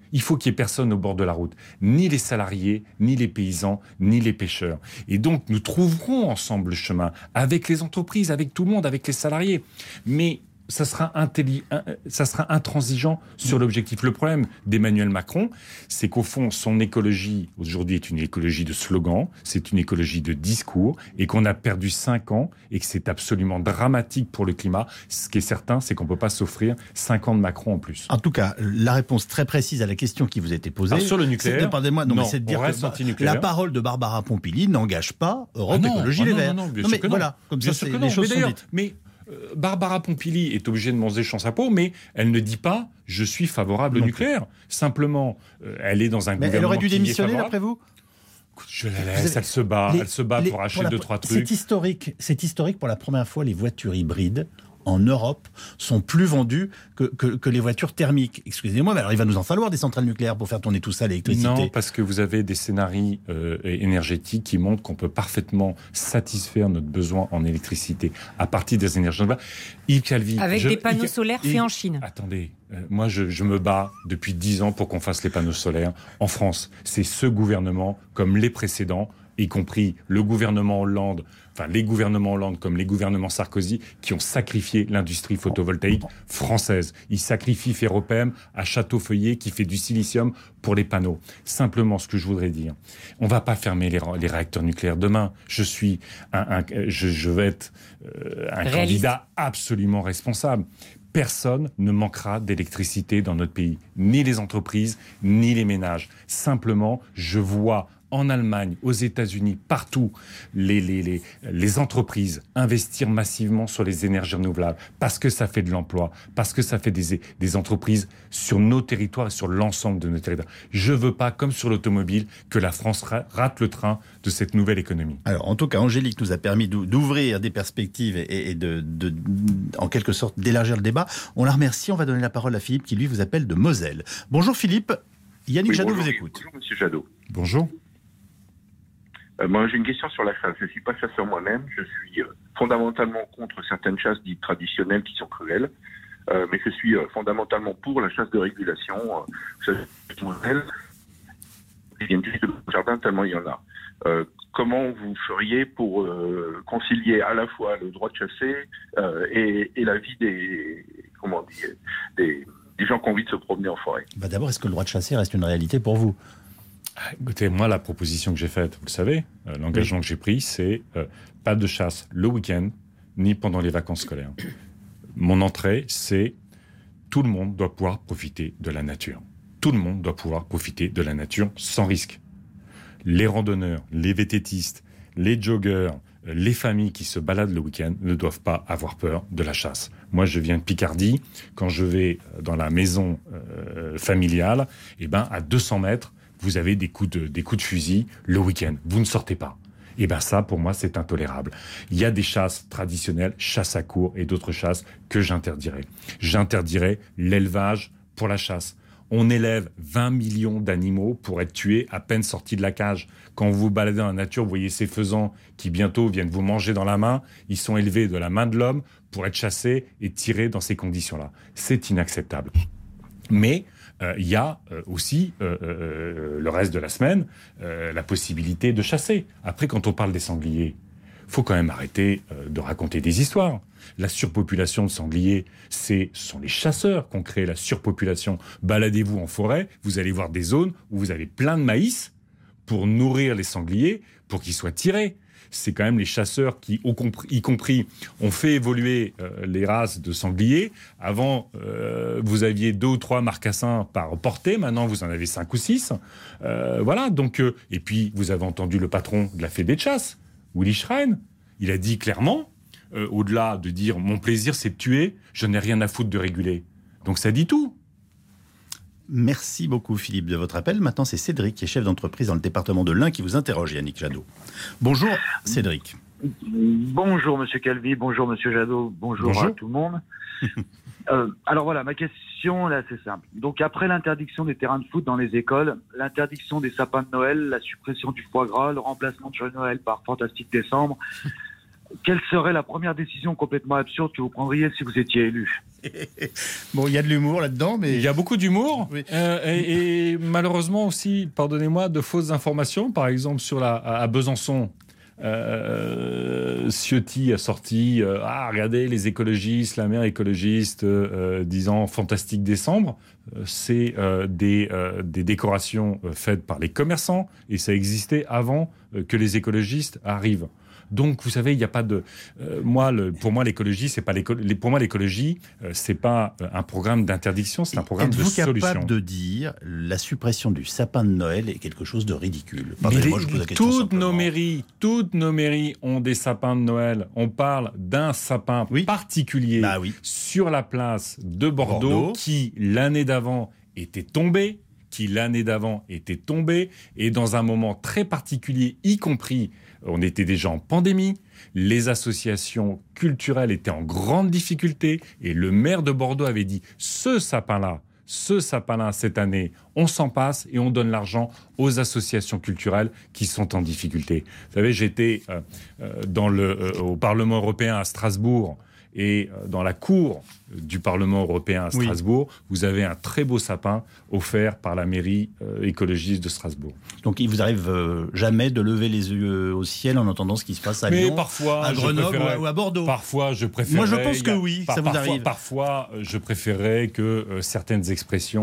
Il faut qu'il n'y ait personne au bord de la route. Ni les salariés, ni les paysans, ni les pêcheurs. Et donc, nous trouverons ensemble le chemin, avec les entreprises, avec tout le monde, avec les salariés. Mais ça sera, intelli- ça sera intransigeant sur l'objectif. Le problème d'Emmanuel Macron, c'est qu'au fond, son écologie, aujourd'hui, est une écologie de slogan, c'est une écologie de discours, et qu'on a perdu cinq ans, et que c'est absolument dramatique pour le climat. Ce qui est certain, c'est qu'on ne peut pas s'offrir cinq ans de Macron en plus. En tout cas, la réponse très précise à la question qui vous était posée... Alors, sur le nucléaire, c'est, pardonnez-moi, non, non, mais c'est de dire on reste que anti-nucléaire. la parole de Barbara Pompili n'engage pas Europe Ah non, Écologie ah Les non, Verts. non, non, bien Non, sûr mais que non. voilà, comme Bien ça, sûr c'est, que les non. choses Mais sont d'ailleurs, dites. mais euh, Barbara Pompili est obligée de manger dans sa peau, mais elle ne dit pas « je suis favorable au nucléaire ». Simplement, euh, elle est dans un Mais gouvernement elle aurait dû qui y est démissionner, favorable. d'après vous ? Écoute, je la laisse, elle se bat, Les- elle se bat les- pour acheter la- deux, trois C'est trucs. historique, c'est historique pour la première fois, les voitures hybrides en Europe sont plus vendues que, que, que les voitures thermiques. Excusez-moi, mais alors il va nous en falloir des centrales nucléaires pour faire tourner tout ça à l'électricité. Non, parce que vous avez des scénarios euh, énergétiques qui montrent qu'on peut parfaitement satisfaire notre besoin en électricité à partir des énergies renouvelables. Yves Calvi, Avec je- des panneaux Yves- solaires Yves- faits en Chine. Attendez, euh, moi je, je me bats depuis dix ans pour qu'on fasse les panneaux solaires en France. C'est ce gouvernement, comme les précédents, y compris le gouvernement Hollande, enfin les gouvernements Hollande comme les gouvernements Sarkozy, qui ont sacrifié l'industrie photovoltaïque française. Ils sacrifient Ferropem à Château-Feuillé qui fait du silicium pour les panneaux. Simplement, ce que je voudrais dire, on va pas fermer les, les réacteurs nucléaires. Demain, je suis un, un- je, je vais être euh, un Réaliste. candidat absolument responsable. Personne ne manquera d'électricité dans notre pays, ni les entreprises, ni les ménages. Simplement, je vois en Allemagne, aux États-Unis, partout, les, les, les, les entreprises investir massivement sur les énergies renouvelables parce que ça fait de l'emploi, parce que ça fait des, des entreprises sur nos territoires et sur l'ensemble de nos territoires. Je veux pas, comme sur l'automobile, que la France ra- rate le train de cette nouvelle économie. Alors, en tout cas, Angélique nous a permis d'ou- d'ouvrir des perspectives et, et de, de, en quelque sorte, d'élargir le débat. On la remercie. On va donner la parole à Philippe qui, lui, vous appelle de Moselle. Bonjour Philippe. Yannick Oui, Jadot bonjour. vous écoute. Bonjour Monsieur Jadot. Bonjour. Euh, moi j'ai une question sur la chasse. Je ne suis pas chasseur moi-même. Je suis euh, fondamentalement contre certaines chasses dites traditionnelles qui sont cruelles. Euh, mais je suis euh, fondamentalement pour la chasse de régulation. Euh, chasse modèle. Ils viennent juste de mon jardin tellement il y en a. Euh, comment vous feriez pour euh, concilier à la fois le droit de chasser euh, et, et la vie des, comment on dit, des, des gens qui ont envie de se promener en forêt? Bah D'abord, est-ce que le droit de chasser reste une réalité pour vous ? Écoutez, moi, la proposition que j'ai faite, vous le savez, euh, l'engagement Oui. que j'ai pris, c'est euh, pas de chasse le week-end, ni pendant les vacances scolaires. Mon entrée, c'est tout le monde doit pouvoir profiter de la nature. Tout le monde doit pouvoir profiter de la nature sans risque. Les randonneurs, les vététistes, les joggeurs, euh, les familles qui se baladent le week-end ne doivent pas avoir peur de la chasse. Moi, je viens de Picardie. Quand je vais dans la maison euh, familiale, eh ben, à deux cents mètres, vous avez des coups de, des coups de fusil le week-end. Vous ne sortez pas. Et bien ça, pour moi, c'est intolérable. Il y a des chasses traditionnelles, chasse à courre et d'autres chasses que j'interdirais. J'interdirais l'élevage pour la chasse. On élève vingt millions d'animaux pour être tués à peine sortis de la cage. Quand vous vous baladez dans la nature, vous voyez ces faisans qui bientôt viennent vous manger dans la main. Ils sont élevés de la main de l'homme pour être chassés et tirés dans ces conditions-là. C'est inacceptable. Mais il euh, y a euh, aussi, euh, euh, le reste de la semaine, euh, la possibilité de chasser. Après, quand on parle des sangliers, faut quand même arrêter euh, de raconter des histoires. La surpopulation de sangliers, c'est, ce sont les chasseurs qui ont créé la surpopulation. Baladez-vous en forêt, vous allez voir des zones où vous avez plein de maïs pour nourrir les sangliers, pour qu'ils soient tirés. C'est quand même les chasseurs qui, y compris, ont fait évoluer euh, les races de sangliers. Avant, euh, vous aviez deux ou trois marcassins par portée. Maintenant, vous en avez cinq ou six. Euh, voilà. Donc, euh, et puis, vous avez entendu le patron de la Fédé de chasse, Willy Schrein. Il a dit clairement, euh, au-delà de dire mon plaisir, c'est de tuer, je n'ai rien à foutre de réguler. Donc, ça dit tout. Merci beaucoup Philippe de votre appel. Maintenant, c'est Cédric qui est chef d'entreprise dans le département de l'Ain qui vous interroge, Yannick Jadot. Bonjour Cédric. Bonjour Monsieur Calvi, bonjour Monsieur Jadot, bonjour, Bonjour. à tout le monde. euh, alors voilà, ma question là c'est simple. Donc après l'interdiction des terrains de foot dans les écoles, l'interdiction des sapins de Noël, la suppression du foie gras, le remplacement de Joyeux Noël par Fantastique Décembre, quelle serait la première décision complètement absurde que vous prendriez si vous étiez élu ? Bon, il y a de l'humour là-dedans, mais... Il y a beaucoup d'humour, oui. euh, et, et malheureusement aussi, pardonnez-moi, de fausses informations. Par exemple, sur la, à Besançon, euh, Ciotti a sorti euh, « Ah, regardez, les écologistes, la maire écologiste, euh, disant « Fantastique décembre ». C'est euh, des, euh, des décorations euh, faites par les commerçants, et ça existait avant euh, que les écologistes arrivent. Donc, vous savez, il n'y a pas de. Euh, moi, le, pour moi, l'écologie, c'est pas l'écologie. Pour moi, l'écologie, euh, c'est pas un programme d'interdiction, c'est un programme de solution. Êtes-vous capable de dire la suppression du sapin de Noël est quelque chose de ridicule? Pardonnez-moi, je pose la question toutes simplement. nos mairies, toutes nos mairies ont des sapins de Noël. On parle d'un sapin oui. particulier bah oui. sur la place de Bordeaux, Bordeaux. qui l'année d'avant était tombé, qui l'année d'avant était tombé, et dans un moment très particulier, y compris. On était déjà en pandémie, les associations culturelles étaient en grande difficulté et le maire de Bordeaux avait dit « ce sapin-là, ce sapin-là, cette année, on s'en passe et on donne l'argent aux associations culturelles qui sont en difficulté ». Vous savez, j'étais euh, dans le, euh, au Parlement européen à Strasbourg et dans la cour du Parlement européen à Strasbourg, oui. vous avez un très beau sapin offert par la mairie euh, écologiste de Strasbourg. Donc il vous arrive euh, jamais de lever les yeux au ciel en entendant ce qui se passe à Mais Lyon, parfois, à Grenoble ou à Bordeaux? Parfois, je préférerais... Moi, je pense que oui, par, ça vous parfois, arrive. Parfois, je préférerais que euh, certaines expressions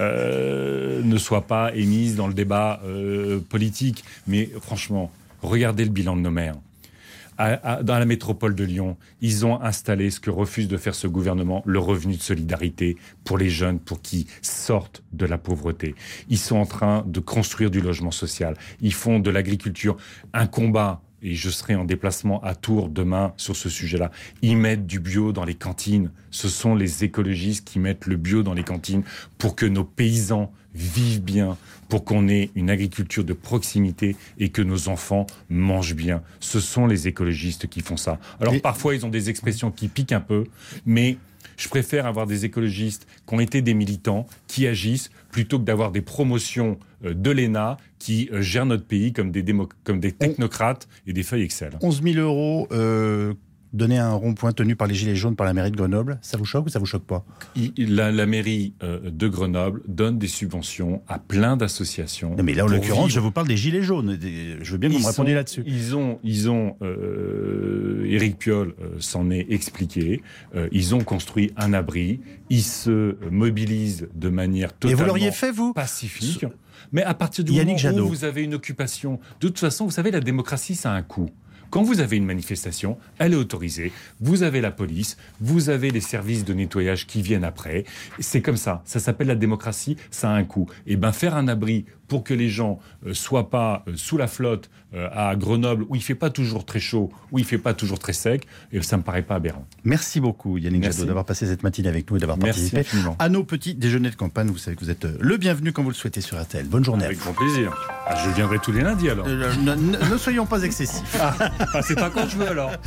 euh, ne soient pas émises dans le débat euh, politique. Mais franchement, regardez le bilan de nos maires. À, à, dans la métropole de Lyon, ils ont installé ce que refuse de faire ce gouvernement, le revenu de solidarité pour les jeunes, pour qu'ils sortent de la pauvreté. Ils sont en train de construire du logement social. Ils font de l'agriculture un combat. Et je serai en déplacement à Tours demain sur ce sujet-là. Ils mettent du bio dans les cantines. Ce sont les écologistes qui mettent le bio dans les cantines pour que nos paysans vivent bien, pour qu'on ait une agriculture de proximité et que nos enfants mangent bien. Ce sont les écologistes qui font ça. Alors et... parfois, ils ont des expressions qui piquent un peu, mais je préfère avoir des écologistes qui ont été des militants, qui agissent, plutôt que d'avoir des promotions de l'E N A qui gèrent notre pays comme des, démo- comme des technocrates et des feuilles Excel. onze mille euros euh, donnés à un rond-point tenu par les Gilets jaunes par la mairie de Grenoble, ça vous choque ou ça vous choque pas? la, la mairie euh, de Grenoble donne des subventions à plein d'associations. Non mais là, en l'occurrence, je vous parle des Gilets jaunes. Des... Je veux bien que vous me répondiez là-dessus. Ils ont, ils ont euh, Éric Piolle euh, s'en est expliqué. Euh, ils ont construit un abri. Ils se mobilisent de manière totalement Et vous l'auriez fait, vous pacifique. Mais à partir du Yannick moment Jadot. où vous avez une occupation, de toute façon, vous savez, la démocratie, ça a un coût. Quand vous avez une manifestation, elle est autorisée, vous avez la police, vous avez les services de nettoyage qui viennent après. C'est comme ça, ça s'appelle la démocratie, ça a un coût. Et bien faire un abri pour que les gens ne euh, soient pas euh, sous la flotte euh, à Grenoble, où il ne fait pas toujours très chaud, où il ne fait pas toujours très sec, et ça ne me paraît pas aberrant. Merci beaucoup Yannick Merci. Jadot d'avoir passé cette matinée avec nous et d'avoir Merci participé infiniment. à nos petits déjeuners de campagne. Vous savez que vous êtes le bienvenu quand vous le souhaitez sur R T L. Bonne journée Avec à vous. grand plaisir. Ah, je viendrai tous les lundis alors. Euh, ne, ne, ne soyons pas excessifs. Ah, ah, c'est pas quand je veux alors.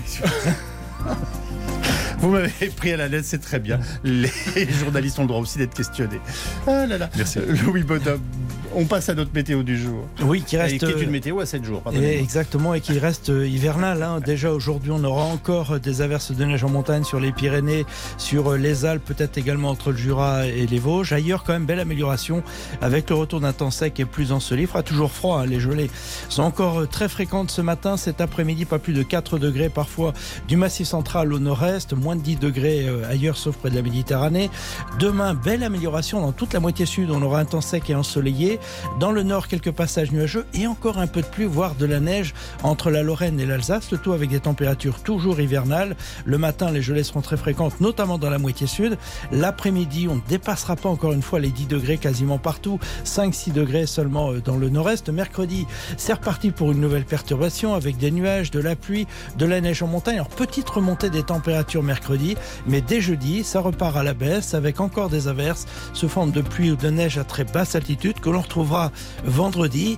Vous m'avez pris à la lettre, c'est très bien. Les journalistes ont le droit aussi d'être questionnés. Ah là là. Merci. Louis Baudin, on passe à notre météo du jour. Oui, qui reste. Et qui est une météo à sept jours. Et exactement, et qui reste hivernale. Hein. Déjà aujourd'hui, on aura encore des averses de neige en montagne sur les Pyrénées, sur les Alpes, peut-être également entre le Jura et les Vosges. Ailleurs, quand même, belle amélioration avec le retour d'un temps sec et plus ensoleillé. Il fera toujours froid. Hein. Les gelées sont encore très fréquentes ce matin. Cet après-midi, pas plus de quatre degrés, parfois du Massif central au nord-est, moins de dix degrés ailleurs, sauf près de la Méditerranée. Demain, belle amélioration dans toute la moitié sud. On aura un temps sec et ensoleillé. Dans le nord, quelques passages nuageux et encore un peu de pluie, voire de la neige entre la Lorraine et l'Alsace. Le tout avec des températures toujours hivernales. Le matin, les gelées seront très fréquentes, notamment dans la moitié sud. L'après-midi, on ne dépassera pas encore une fois les dix degrés quasiment partout. cinq six degrés seulement dans le nord-est. Mercredi, c'est reparti pour une nouvelle perturbation avec des nuages, de la pluie, de la neige en montagne. Alors, petite remontée des températures mercredi, mais dès jeudi, ça repart à la baisse avec encore des averses sous forme de pluie ou de neige à très basse altitude que l'on retrouvera vendredi.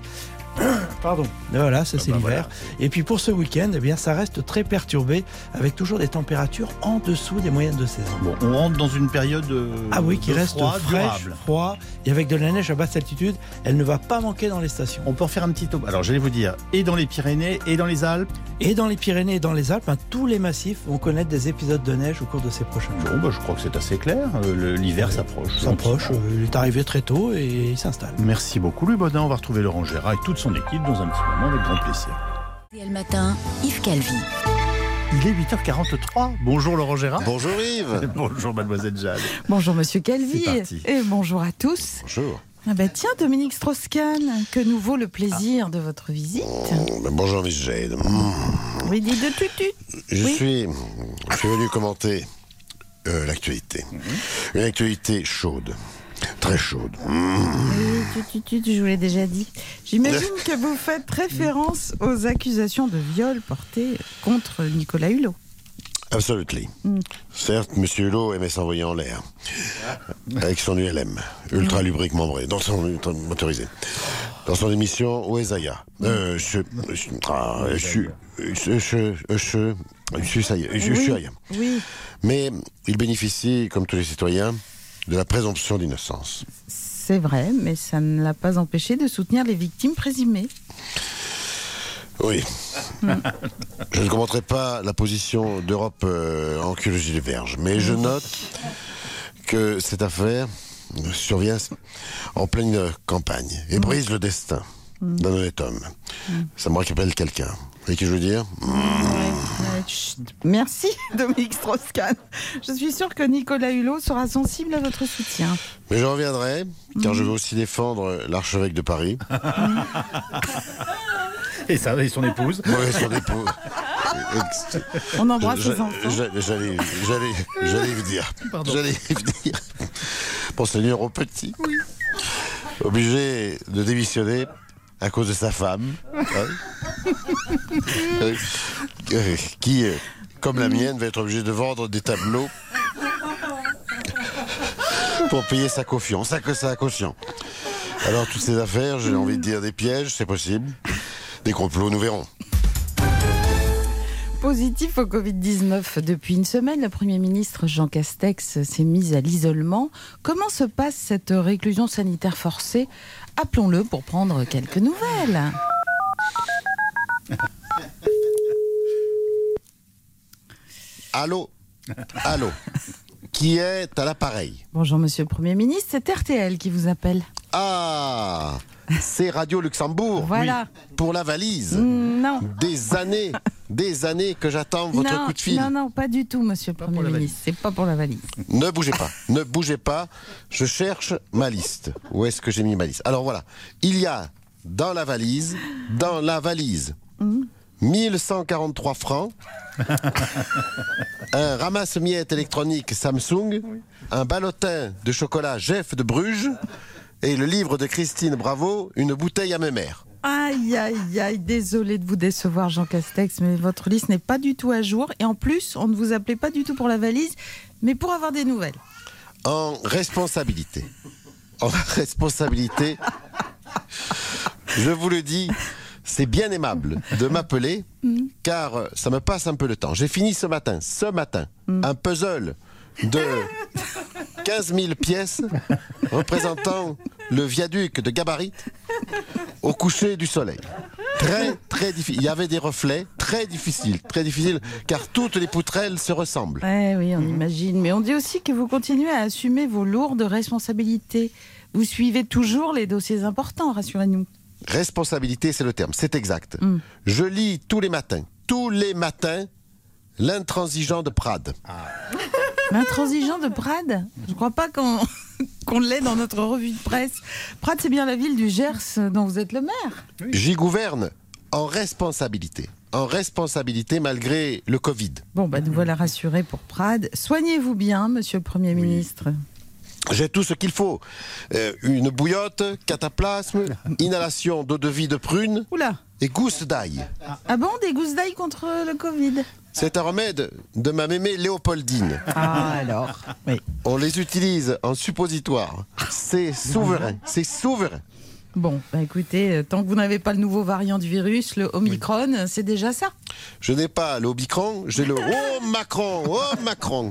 Pardon. Voilà, ça Ah c'est bah l'hiver. voilà. Et puis pour ce week-end, eh bien, ça reste très perturbé avec toujours des températures en dessous des moyennes de saison. Bon, on rentre dans une période euh, Ah oui, qui de reste froid, fraîche, durable. froid, et avec de la neige à basse altitude, elle ne va pas manquer dans les stations. On peut en faire un petit top. Alors j'allais vous dire, et dans les Pyrénées, et dans les Alpes. Et dans les Pyrénées et dans les Alpes, hein, tous les massifs vont connaître des épisodes de neige au cours de ces prochains jours. Bon, bah, je crois que c'est assez clair. Euh, le- L'hiver s'approche. S'approche, euh, il est arrivé très tôt et il s'installe. Merci beaucoup, Louis Baudin. On va retrouver Laurent Gérard et toute son équipe dans un petit moment avec grand plaisir. Et le matin, Yves Calvi. Il est huit heures quarante-trois. Bonjour Laurent Gérard. Bonjour Yves. Bonjour Mademoiselle Jade. Bonjour Monsieur Calvi C'est parti. et bonjour à tous. Bonjour. Ah bah tiens Dominique Strauss-Kahn, que nous vaut le plaisir de votre visite. Mm, Bonjour Miss Jade. Mm. Oui, dis de tutu. Je, Oui. suis, je suis venu commenter euh, l'actualité. Une actualité chaude. Très chaude. Mm. Oui, tu, tu, tu, je vous l'ai déjà dit. J'imagine que vous faites référence aux accusations de viol portées contre Nicolas Hulot. Absolutely. Mm. Certes, M. Hulot aimait s'envoyer en l'air. Avec son U L M, ultra lubrique membré, dans son motorisé. Dans son émission Oesaya. Euh, je, je, ah, je, je, je, je, je, je suis ça y est, je suis rien. Oui, Mais il bénéficie, comme tous les citoyens, de la présomption d'innocence. c'est vrai, mais ça ne l'a pas empêché de soutenir les victimes présumées. Oui. Je ne commenterai pas la position d'Europe euh, en cul de gilet vierge, mais je note que cette affaire survient en pleine campagne et brise le destin d'un honnête homme. Ça me rappelle quelqu'un. Vous voyez ce que je veux dire? Euh, chut. Merci Dominique Strauss-Kahn. Je suis sûre que Nicolas Hulot sera sensible à votre soutien. Mais je reviendrai, car je veux aussi défendre l'archevêque de Paris. Et ça, et son épouse. Oui, son épouse. On embrasse Je- ses enfants. je- J'allais, j'allais, j'allais vous dire. Pardon. J'allais vous dire. Monseigneur au petit, obligé de démissionner à cause de sa femme, hein, euh, euh, qui, euh, comme la mienne, va être obligée de vendre des tableaux pour payer sa caution. Sa, sa caution. Alors, toutes ces affaires, j'ai envie de dire des pièges, c'est possible. Des complots, nous verrons. Positif au covid dix-neuf depuis une semaine, le Premier ministre Jean Castex s'est mis à l'isolement. Comment se passe cette réclusion sanitaire forcée? Appelons-le pour prendre quelques nouvelles. Allô? Allô? Qui est à l'appareil? Bonjour Monsieur le Premier ministre, c'est R T L qui vous appelle. Ah, c'est Radio Luxembourg. Voilà. Oui, pour la valise. Mm, non. Des années, des années que j'attends votre non, coup de fil. Non, non, pas du tout, Monsieur le Premier ministre. C'est pas pour la valise. Ne bougez pas, ne bougez pas. Je cherche ma liste. Où est-ce que j'ai mis ma liste? Alors voilà, il y a dans la valise, dans la valise, Mm. mille cent quarante-trois francs, un ramasse-miettes électronique Samsung, un ballotin de chocolat Jeff de Bruges et le livre de Christine Bravo, Une bouteille à mes mères. Aïe, aïe, aïe, désolé de vous décevoir Jean Castex, mais votre liste n'est pas du tout à jour. Et en plus, on ne vous appelait pas du tout pour la valise, mais pour avoir des nouvelles. En responsabilité. En responsabilité. Je vous le dis, c'est bien aimable de m'appeler, car ça me passe un peu le temps. J'ai fini ce matin, ce matin, un puzzle de quinze mille pièces représentant le viaduc de Gabarit au coucher du soleil. Très, très difficile. Il y avait des reflets, très difficiles, très difficiles, car toutes les poutrelles se ressemblent. Eh oui, on imagine. Mais on dit aussi que vous continuez à assumer vos lourdes responsabilités. Vous suivez toujours les dossiers importants, rassurez-nous. Responsabilité, c'est le terme, c'est exact. Je lis tous les matins, tous les matins, l'intransigeant de Prades. L'intransigeant de Prades? Je ne crois pas qu'on qu'on l'ait dans notre revue de presse. Prades, c'est bien la ville du Gers dont vous êtes le maire. J'y gouverne en responsabilité. En responsabilité malgré le Covid. Bon, bah, nous voilà rassurés pour Prades. Soignez-vous bien, monsieur le Premier ministre. J'ai tout ce qu'il faut. Euh, une bouillotte, cataplasme, inhalation d'eau de vie de prune Oula. et gousse d'ail. Ah bon, des gousses d'ail contre le Covid? C'est un remède de ma mémé Léopoldine. Ah, alors oui. On les utilise en suppositoire. C'est souverain, c'est souverain. Bon, bah écoutez, euh, tant que vous n'avez pas le nouveau variant du virus, le Omicron, oui. c'est déjà ça. Je n'ai pas le Omicron, j'ai le Oh Macron, oh Macron.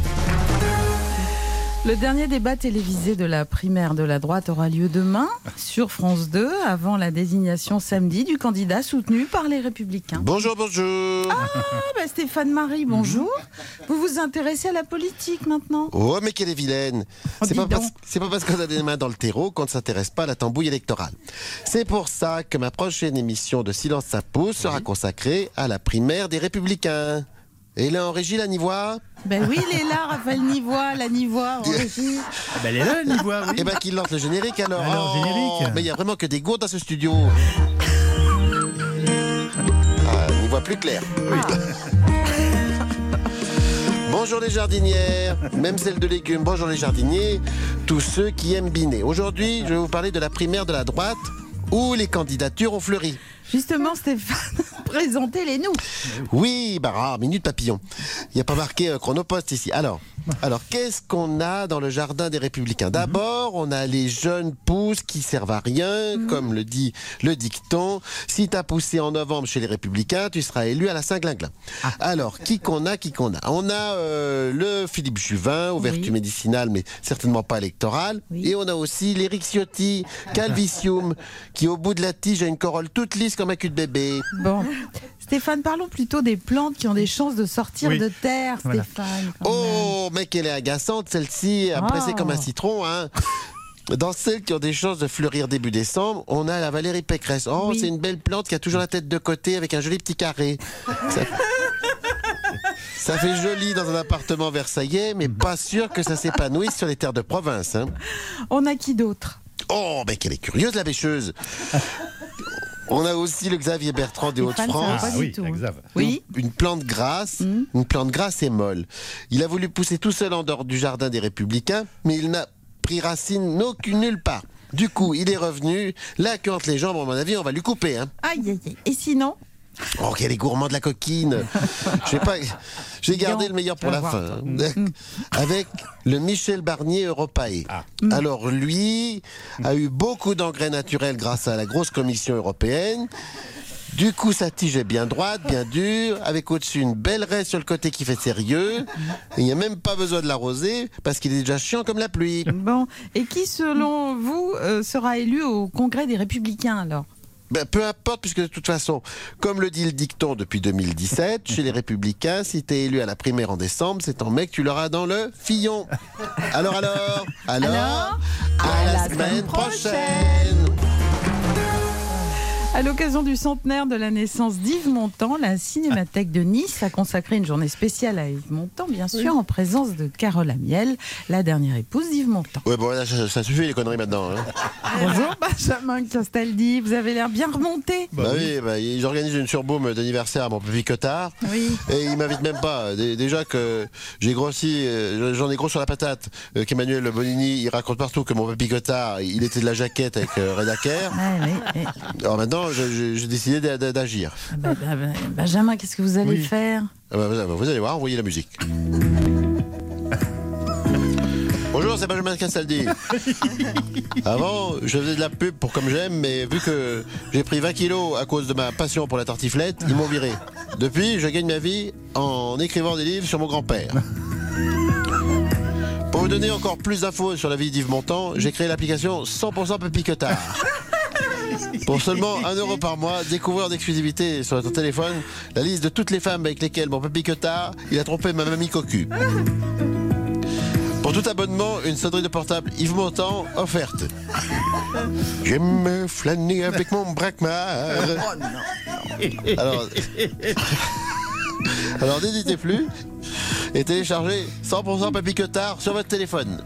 Le dernier débat télévisé de la primaire de la droite aura lieu demain sur France deux, avant la désignation samedi du candidat soutenu par les Républicains. Bonjour, bonjour. Ah, bah Stéphane Marie, bonjour. Vous vous intéressez à la politique maintenant? Oh, mais quelle est vilaine. Oh, c'est, pas donc. parce, c'est pas parce qu'on a des mains dans le terreau qu'on ne s'intéresse pas à la tambouille électorale. C'est pour ça que ma prochaine émission de Silence ça pousse sera consacrée à la primaire des Républicains. Et là, en régie, la Nivois? Ben oui, il est là, Raphaël Nivois, la Nivois, en régie. Ah ben elle est là, la Nivois, oui. Eh ben qu'il lance le générique alors. Alors, oh, générique. Mais il y a vraiment que des gourdes dans ce studio. Ah, on y voit plus clair. Oui. Bonjour les jardinières, même celles de légumes, bonjour les jardiniers, tous ceux qui aiment biner. Aujourd'hui, je vais vous parler de la primaire de la droite où les candidatures ont fleuri. Justement, Stéphane, présentez-les-nous. Oui, bah, ah, minute papillon. Il n'y a pas marqué euh, chronopost ici. Alors, alors qu'est-ce qu'on a dans le jardin des Républicains? D'abord, on a les jeunes pousses qui servent à rien, mmh. comme le dit le dicton. Si tu as poussé en novembre chez les Républicains, tu seras élu à la Saint-Glinglin. Ah. Alors, qui qu'on a, qui qu'on a On a euh, le Philippe Juvin, aux vertus oui. médicinales, mais certainement pas électorales. Oui. Et on a aussi l'Éric Ciotti, Calvisium, qui au bout de la tige a une corolle toute lisse comme un cul de bébé. Bon, Stéphane, parlons plutôt des plantes qui ont des chances de sortir oui. de terre, voilà. Stéphane. Oh, mec, elle est agaçante, celle-ci, oh. pressée comme un citron, hein. Dans celles qui ont des chances de fleurir début décembre, on a la Valérie Pécresse. Oh, oui. c'est une belle plante qui a toujours la tête de côté avec un joli petit carré. Ça... ça fait joli dans un appartement versaillais, mais pas sûr que ça s'épanouisse sur les terres de province. Hein. On a qui d'autre? Oh, mais qu'elle est curieuse, la bêcheuse. On a aussi le Xavier Bertrand des Hauts-de-France. Ah, oui, oui. Une plante grasse, mmh. une plante grasse et molle. Il a voulu pousser tout seul en dehors du jardin des Républicains, mais il n'a pris racine aucune nulle part. Du coup, il est revenu. Là, entre les jambes, à mon avis, on va lui couper. Hein. Aïe, aïe, aïe. Et sinon? Oh, qu'elle est gourmand de la coquine. Je sais pas. J'ai gardé le meilleur pour la fin. Mmh. Avec le Michel Barnier Europae. Ah. Mmh. Alors, lui a eu beaucoup d'engrais naturels grâce à la grosse commission européenne. Du coup, sa tige est bien droite, bien dure, avec au-dessus une belle raie sur le côté qui fait sérieux. Il n'y a même pas besoin de l'arroser, parce qu'il est déjà chiant comme la pluie. Bon, et qui, selon vous, euh, sera élu au Congrès des Républicains, alors? Ben, peu importe, puisque de toute façon, comme le dit le dicton depuis deux mille dix-sept, chez les Républicains, si t'es élu à la primaire en décembre, c'est ton mec, tu l'auras dans le fillon. Alors, alors, alors, alors à, à la, la semaine, semaine prochaine, prochaine. À l'occasion du centenaire de la naissance d'Yves Montand, la Cinémathèque de Nice a consacré une journée spéciale à Yves Montand, bien sûr, oui. en présence de Carole Amiel, la dernière épouse d'Yves Montand. Ouais, bon, là, ça, ça suffit les conneries maintenant. Hein. Bonjour Benjamin Castaldi, vous avez l'air bien remonté. Bah, bah oui, bah, j'organise une surbaume d'anniversaire à mon petit Cotard. Oui. Et il m'invite même pas. Déjà que j'ai grossi, j'en ai gros sur la patate, euh, qu'Emmanuel Bonini, il raconte partout que mon papy Cotard, il était de la jaquette avec euh, Redaker. Ouais, ouais, ouais. Alors maintenant, j'ai décidé d'agir. Bah, bah, bah, Benjamin, qu'est-ce que vous allez oui. faire? ah bah, Vous allez voir, envoyez la musique. Bonjour, c'est Benjamin Castaldi. Avant, je faisais de la pub pour Comme J'aime, mais vu que j'ai pris vingt kilos à cause de ma passion pour la tartiflette, ils m'ont viré. Depuis, je gagne ma vie en écrivant des livres sur mon grand-père. Pour vous donner encore plus d'infos sur la vie d'Yves Montand, j'ai créé l'application cent pour cent Papy Cotard. Pour seulement un euro par mois, découvrir d'exclusivité sur ton téléphone la liste de toutes les femmes avec lesquelles mon papy Cotard, il a trompé ma mamie cocu. Pour tout abonnement, une sonnerie de portable Yves Montand offerte. J'aime flâner avec mon braquemar. Oh non. Alors, alors n'hésitez plus et téléchargez cent pour cent Papy Cotard sur votre téléphone.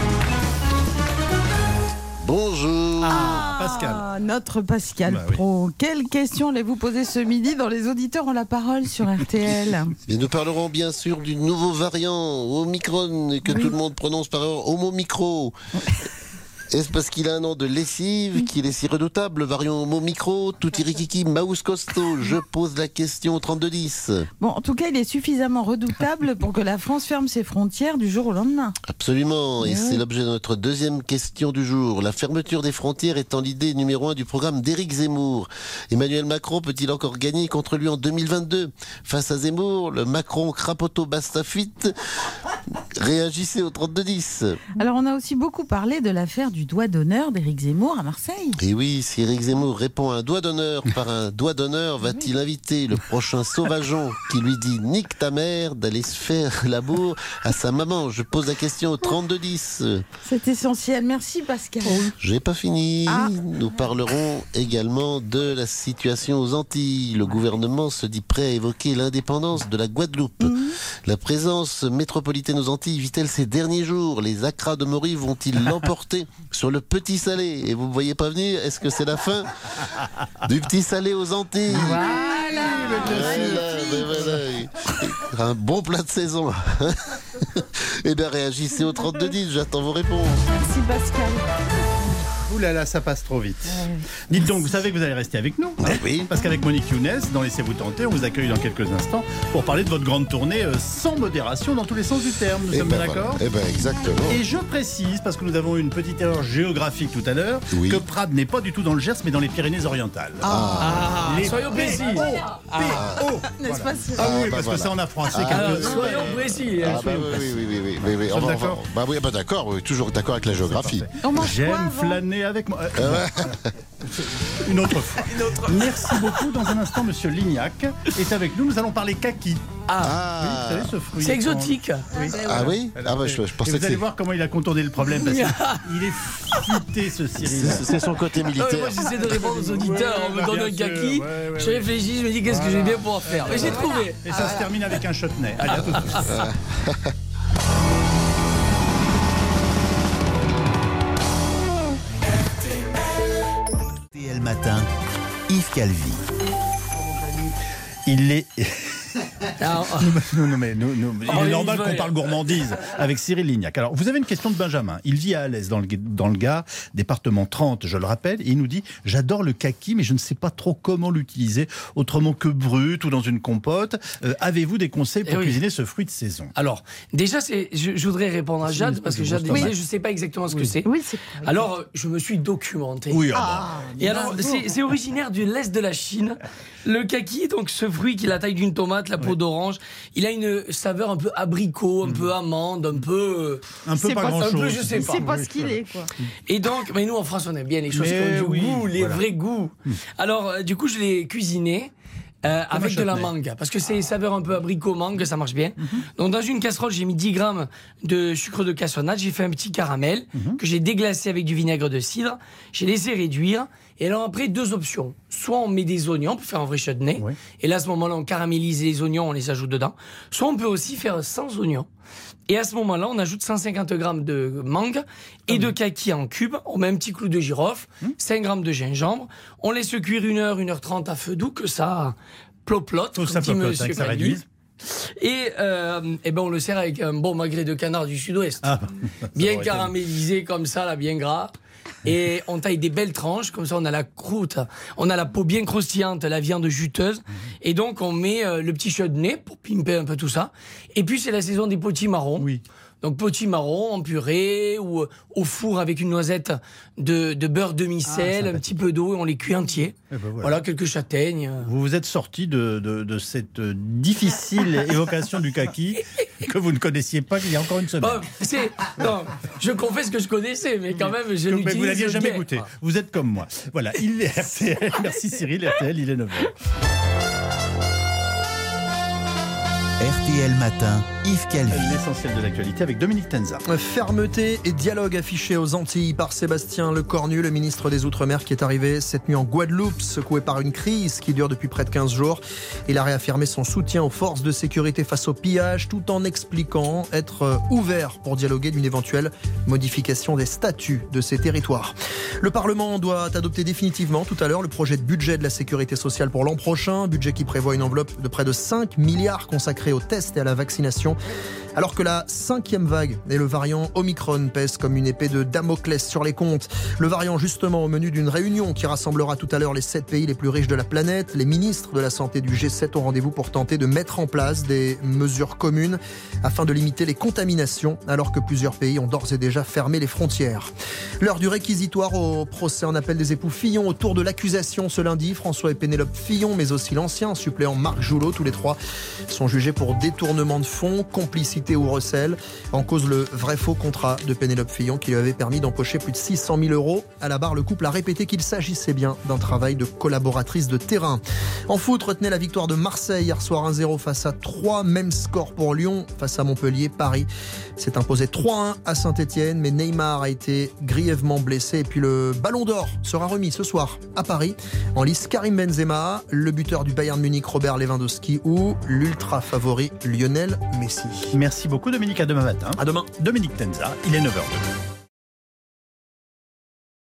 Bonjour. Ah, Pascal. Notre Pascal bah, Pro. Oui. Quelle question allez-vous poser ce midi dans Les auditeurs ont la parole sur R T L? Et nous parlerons bien sûr du nouveau variant Omicron que oui. tout le monde prononce par erreur Homo Micro. Est-ce parce qu'il a un nom de lessive, qu'il est si redoutable, variant mot micro, tutirikiki, mouse costaud? Je pose la question au trente-deux dix. Bon, en tout cas, il est suffisamment redoutable pour que la France ferme ses frontières du jour au lendemain. Absolument, et Oui. c'est l'objet de notre deuxième question du jour. La fermeture des frontières étant l'idée numéro un du programme d'Éric Zemmour. Emmanuel Macron peut-il encore gagner contre lui en deux mille vingt-deux? Face à Zemmour, le Macron crapoteau basta fuite. Réagissez au trente-deux dix. Alors, on a aussi beaucoup parlé de l'affaire du doigt d'honneur d'Éric Zemmour à Marseille. Et oui, si Éric Zemmour répond à un doigt d'honneur par un doigt d'honneur, va-t-il inviter le prochain sauvageon qui lui dit nique ta mère d'aller se faire l'amour à sa maman? Je pose la question au trente-deux dix. C'est essentiel. Merci, Pascal. J'ai pas fini. Ah. Nous parlerons également de la situation aux Antilles. Le gouvernement se dit prêt à évoquer l'indépendance de la Guadeloupe. La présence métropolitaine aux Antilles vit-elle ces derniers jours? Les acras de Maury vont-ils l'emporter sur le Petit Salé? Et vous ne voyez pas venir, est-ce que c'est la fin du Petit Salé aux Antilles? Voilà, Voilà, voilà. Un bon plat de saison. Eh bien, réagissez au trente-deux dix, j'attends vos réponses. Merci, Pascal. Ouh là là, ça passe trop vite. Dites donc, vous savez que vous allez rester avec nous, hein, oui. Parce qu'avec Monique Younes, dans Laissez-vous tenter, on vous accueille dans quelques instants pour parler de votre grande tournée euh, sans modération dans tous les sens du terme. Nous Eh sommes ben bien d'accord? voilà. Eh ben exactement. Et je précise, parce que nous avons eu une petite erreur géographique tout à l'heure, Oui. que Prades n'est pas du tout dans le Gers, mais dans les Pyrénées-Orientales. Ah, Les soyons précis. P O P O. N'est-ce pas, Cyril? Ah oui, bah parce voilà. que ça, on a froissé Ah, quelques... Alors, soyons précis. Ah bah oui, oui, oui, oui, oui, oui, oui. Nous sommes On va- on va- d'accord Bah oui, bah d'accord, oui, toujours d'accord avec la géographie. On mange quoi J'aime avant flâner avec moi. Euh, Une autre fois. Merci beaucoup. Dans un instant, Monsieur Lignac est avec nous. Nous allons parler kaki. Ah, Oui, vous savez, ce fruit. c'est exotique. Oui. Ah oui Ah bah je, je Et pensais vous que allez c'est- voir comment il a contourné le problème parce qu'il est futé ce Cyril. c'est c'est son côté Ah, mais militaire. moi j'essaie de répondre aux auditeurs, Ouais, on me bah, donne bien un sûr, kaki, ouais, ouais, je ouais. réfléchis, je me dis qu'est-ce que je vais bien pouvoir faire. Mais j'ai trouvé. Et ça se termine avec un chutney. Allez, à tout de suite. R T L Matin, Yves Calvi. Il est. Alors, Non, non, mais nous- nous- il Oh, est il normal veut- qu'on parle gourmandise avec Cyril Lignac. Alors, vous avez une question de Benjamin. Il vit à Alès, dans le, dans le Gard, département trente, je le rappelle. Et il nous dit « J'adore le kaki, mais je ne sais pas trop comment l'utiliser, autrement que brut ou dans une compote. Euh, Avez-vous des conseils pour Eh oui. cuisiner ce fruit de saison ?» alors, déjà, c'est, je, je voudrais répondre à C'est une Jade espèce parce que de Jade grosse disait, tomate. je ne sais pas exactement ce que Oui. c'est. Oui, c'est. Alors, euh, je me suis documenté. Oui, ah Et alors, c'est, c'est originaire de l'Est de la Chine. Le kaki, donc ce fruit qui a la taille d'une tomate, la peau d'orange, il a une saveur un peu abricot, un peu amande, un peu... Un peu C'est pas pas- grand-chose. un peu, je sais pas. C'est pas ce qu'il est, quoi. Et donc, mais nous en France, on aime bien les choses Mais qui ont du oui, goût, les voilà. vrais goûts. Alors, euh, du coup, je l'ai cuisiné. Euh, avec de la chutney. mangue, parce que c'est saveur un peu abricot mangue, ça marche bien. Donc dans une casserole, j'ai mis dix grammes de sucre de cassonade, j'ai fait un petit caramel que j'ai déglacé avec du vinaigre de cidre, j'ai laissé réduire. Et alors après, deux options. Soit on met des oignons pour faire un vrai chutney, Oui. et là à ce moment-là, on caramélise les oignons, on les ajoute dedans. Soit on peut aussi faire sans oignons. Et à ce moment-là, on ajoute cent cinquante grammes de mangue et de kaki en cubes. On met un petit clou de girofle, cinq grammes de gingembre. On laisse cuire une heure, une heure trente à feu doux, que ça ploplote, Faut que comme ça dit plopote, monsieur hein, que ça Calvi. réduise. Et, euh, et ben on le sert avec un bon magret de canard du sud-ouest. Ah, ça bien aurait été- caramélisé comme ça, là, bien gras. Et on taille des belles tranches, comme ça on a la croûte, on a la peau bien croustillante, la viande juteuse. Et donc on met euh, le petit chutney pour pimper un peu tout ça. Et puis c'est la saison des potimarrons. Oui. Donc potimarron en purée ou euh, au four avec une noisette de, de beurre demi-sel, Ah, un petit peu d'eau et on les cuit entiers. Eh ben voilà. Voilà, quelques châtaignes. Vous vous êtes sorti de, de, de cette euh, difficile évocation du kaki que vous ne connaissiez pas il y a encore une semaine. Bon, c'est, non, je confesse que je connaissais, mais quand même, je Mais l'utilise. vous l'aviez jamais guère. goûté. Vous êtes comme moi. Voilà, il est R T L. Merci Cyril, R T L, il est neuf heures. R T L Matin, Yves Calvi. L'essentiel de l'actualité avec Dominique Tenza. Fermeté et dialogue affiché aux Antilles par Sébastien Lecornu, le ministre des Outre-mer qui est arrivé cette nuit en Guadeloupe, secoué par une crise qui dure depuis près de quinze jours. Il a réaffirmé son soutien aux forces de sécurité face au pillage, tout en expliquant être ouvert pour dialoguer d'une éventuelle modification des statuts de ces territoires. Le Parlement doit adopter définitivement tout à l'heure le projet de budget de la sécurité sociale pour l'an prochain, budget qui prévoit une enveloppe de près de cinq milliards consacrés aux tests et à la vaccination. Alors que la cinquième vague et le variant Omicron pèsent comme une épée de Damoclès sur les comptes. Le variant justement au menu d'une réunion qui rassemblera tout à l'heure les sept pays les plus riches de la planète. Les ministres de la santé du G sept ont rendez-vous pour tenter de mettre en place des mesures communes afin de limiter les contaminations alors que plusieurs pays ont d'ores et déjà fermé les frontières. L'heure du réquisitoire au procès en appel des époux Fillon autour de l'accusation ce lundi. François et Pénélope Fillon, mais aussi l'ancien suppléant Marc Joulot, tous les trois sont jugés pour détournement de fonds, complicité ou recel. En cause le vrai-faux contrat de Pénélope Fillon qui lui avait permis d'empocher plus de six cent mille euros. À la barre, le couple a répété qu'il s'agissait bien d'un travail de collaboratrice de terrain. En foot, retenez la victoire de Marseille hier soir un zéro face à trois. Même score pour Lyon face à Montpellier. Paris s'est imposé trois un à Saint-Etienne, mais Neymar a été grièvement blessé. Et puis le Ballon d'Or sera remis ce soir à Paris. En lice, Karim Benzema, le buteur du Bayern Munich Robert Lewandowski ou l'ultra favori Lionel Messi. Merci beaucoup Dominique, à demain matin. À demain. Dominique Tenza, il est neuf heures deux.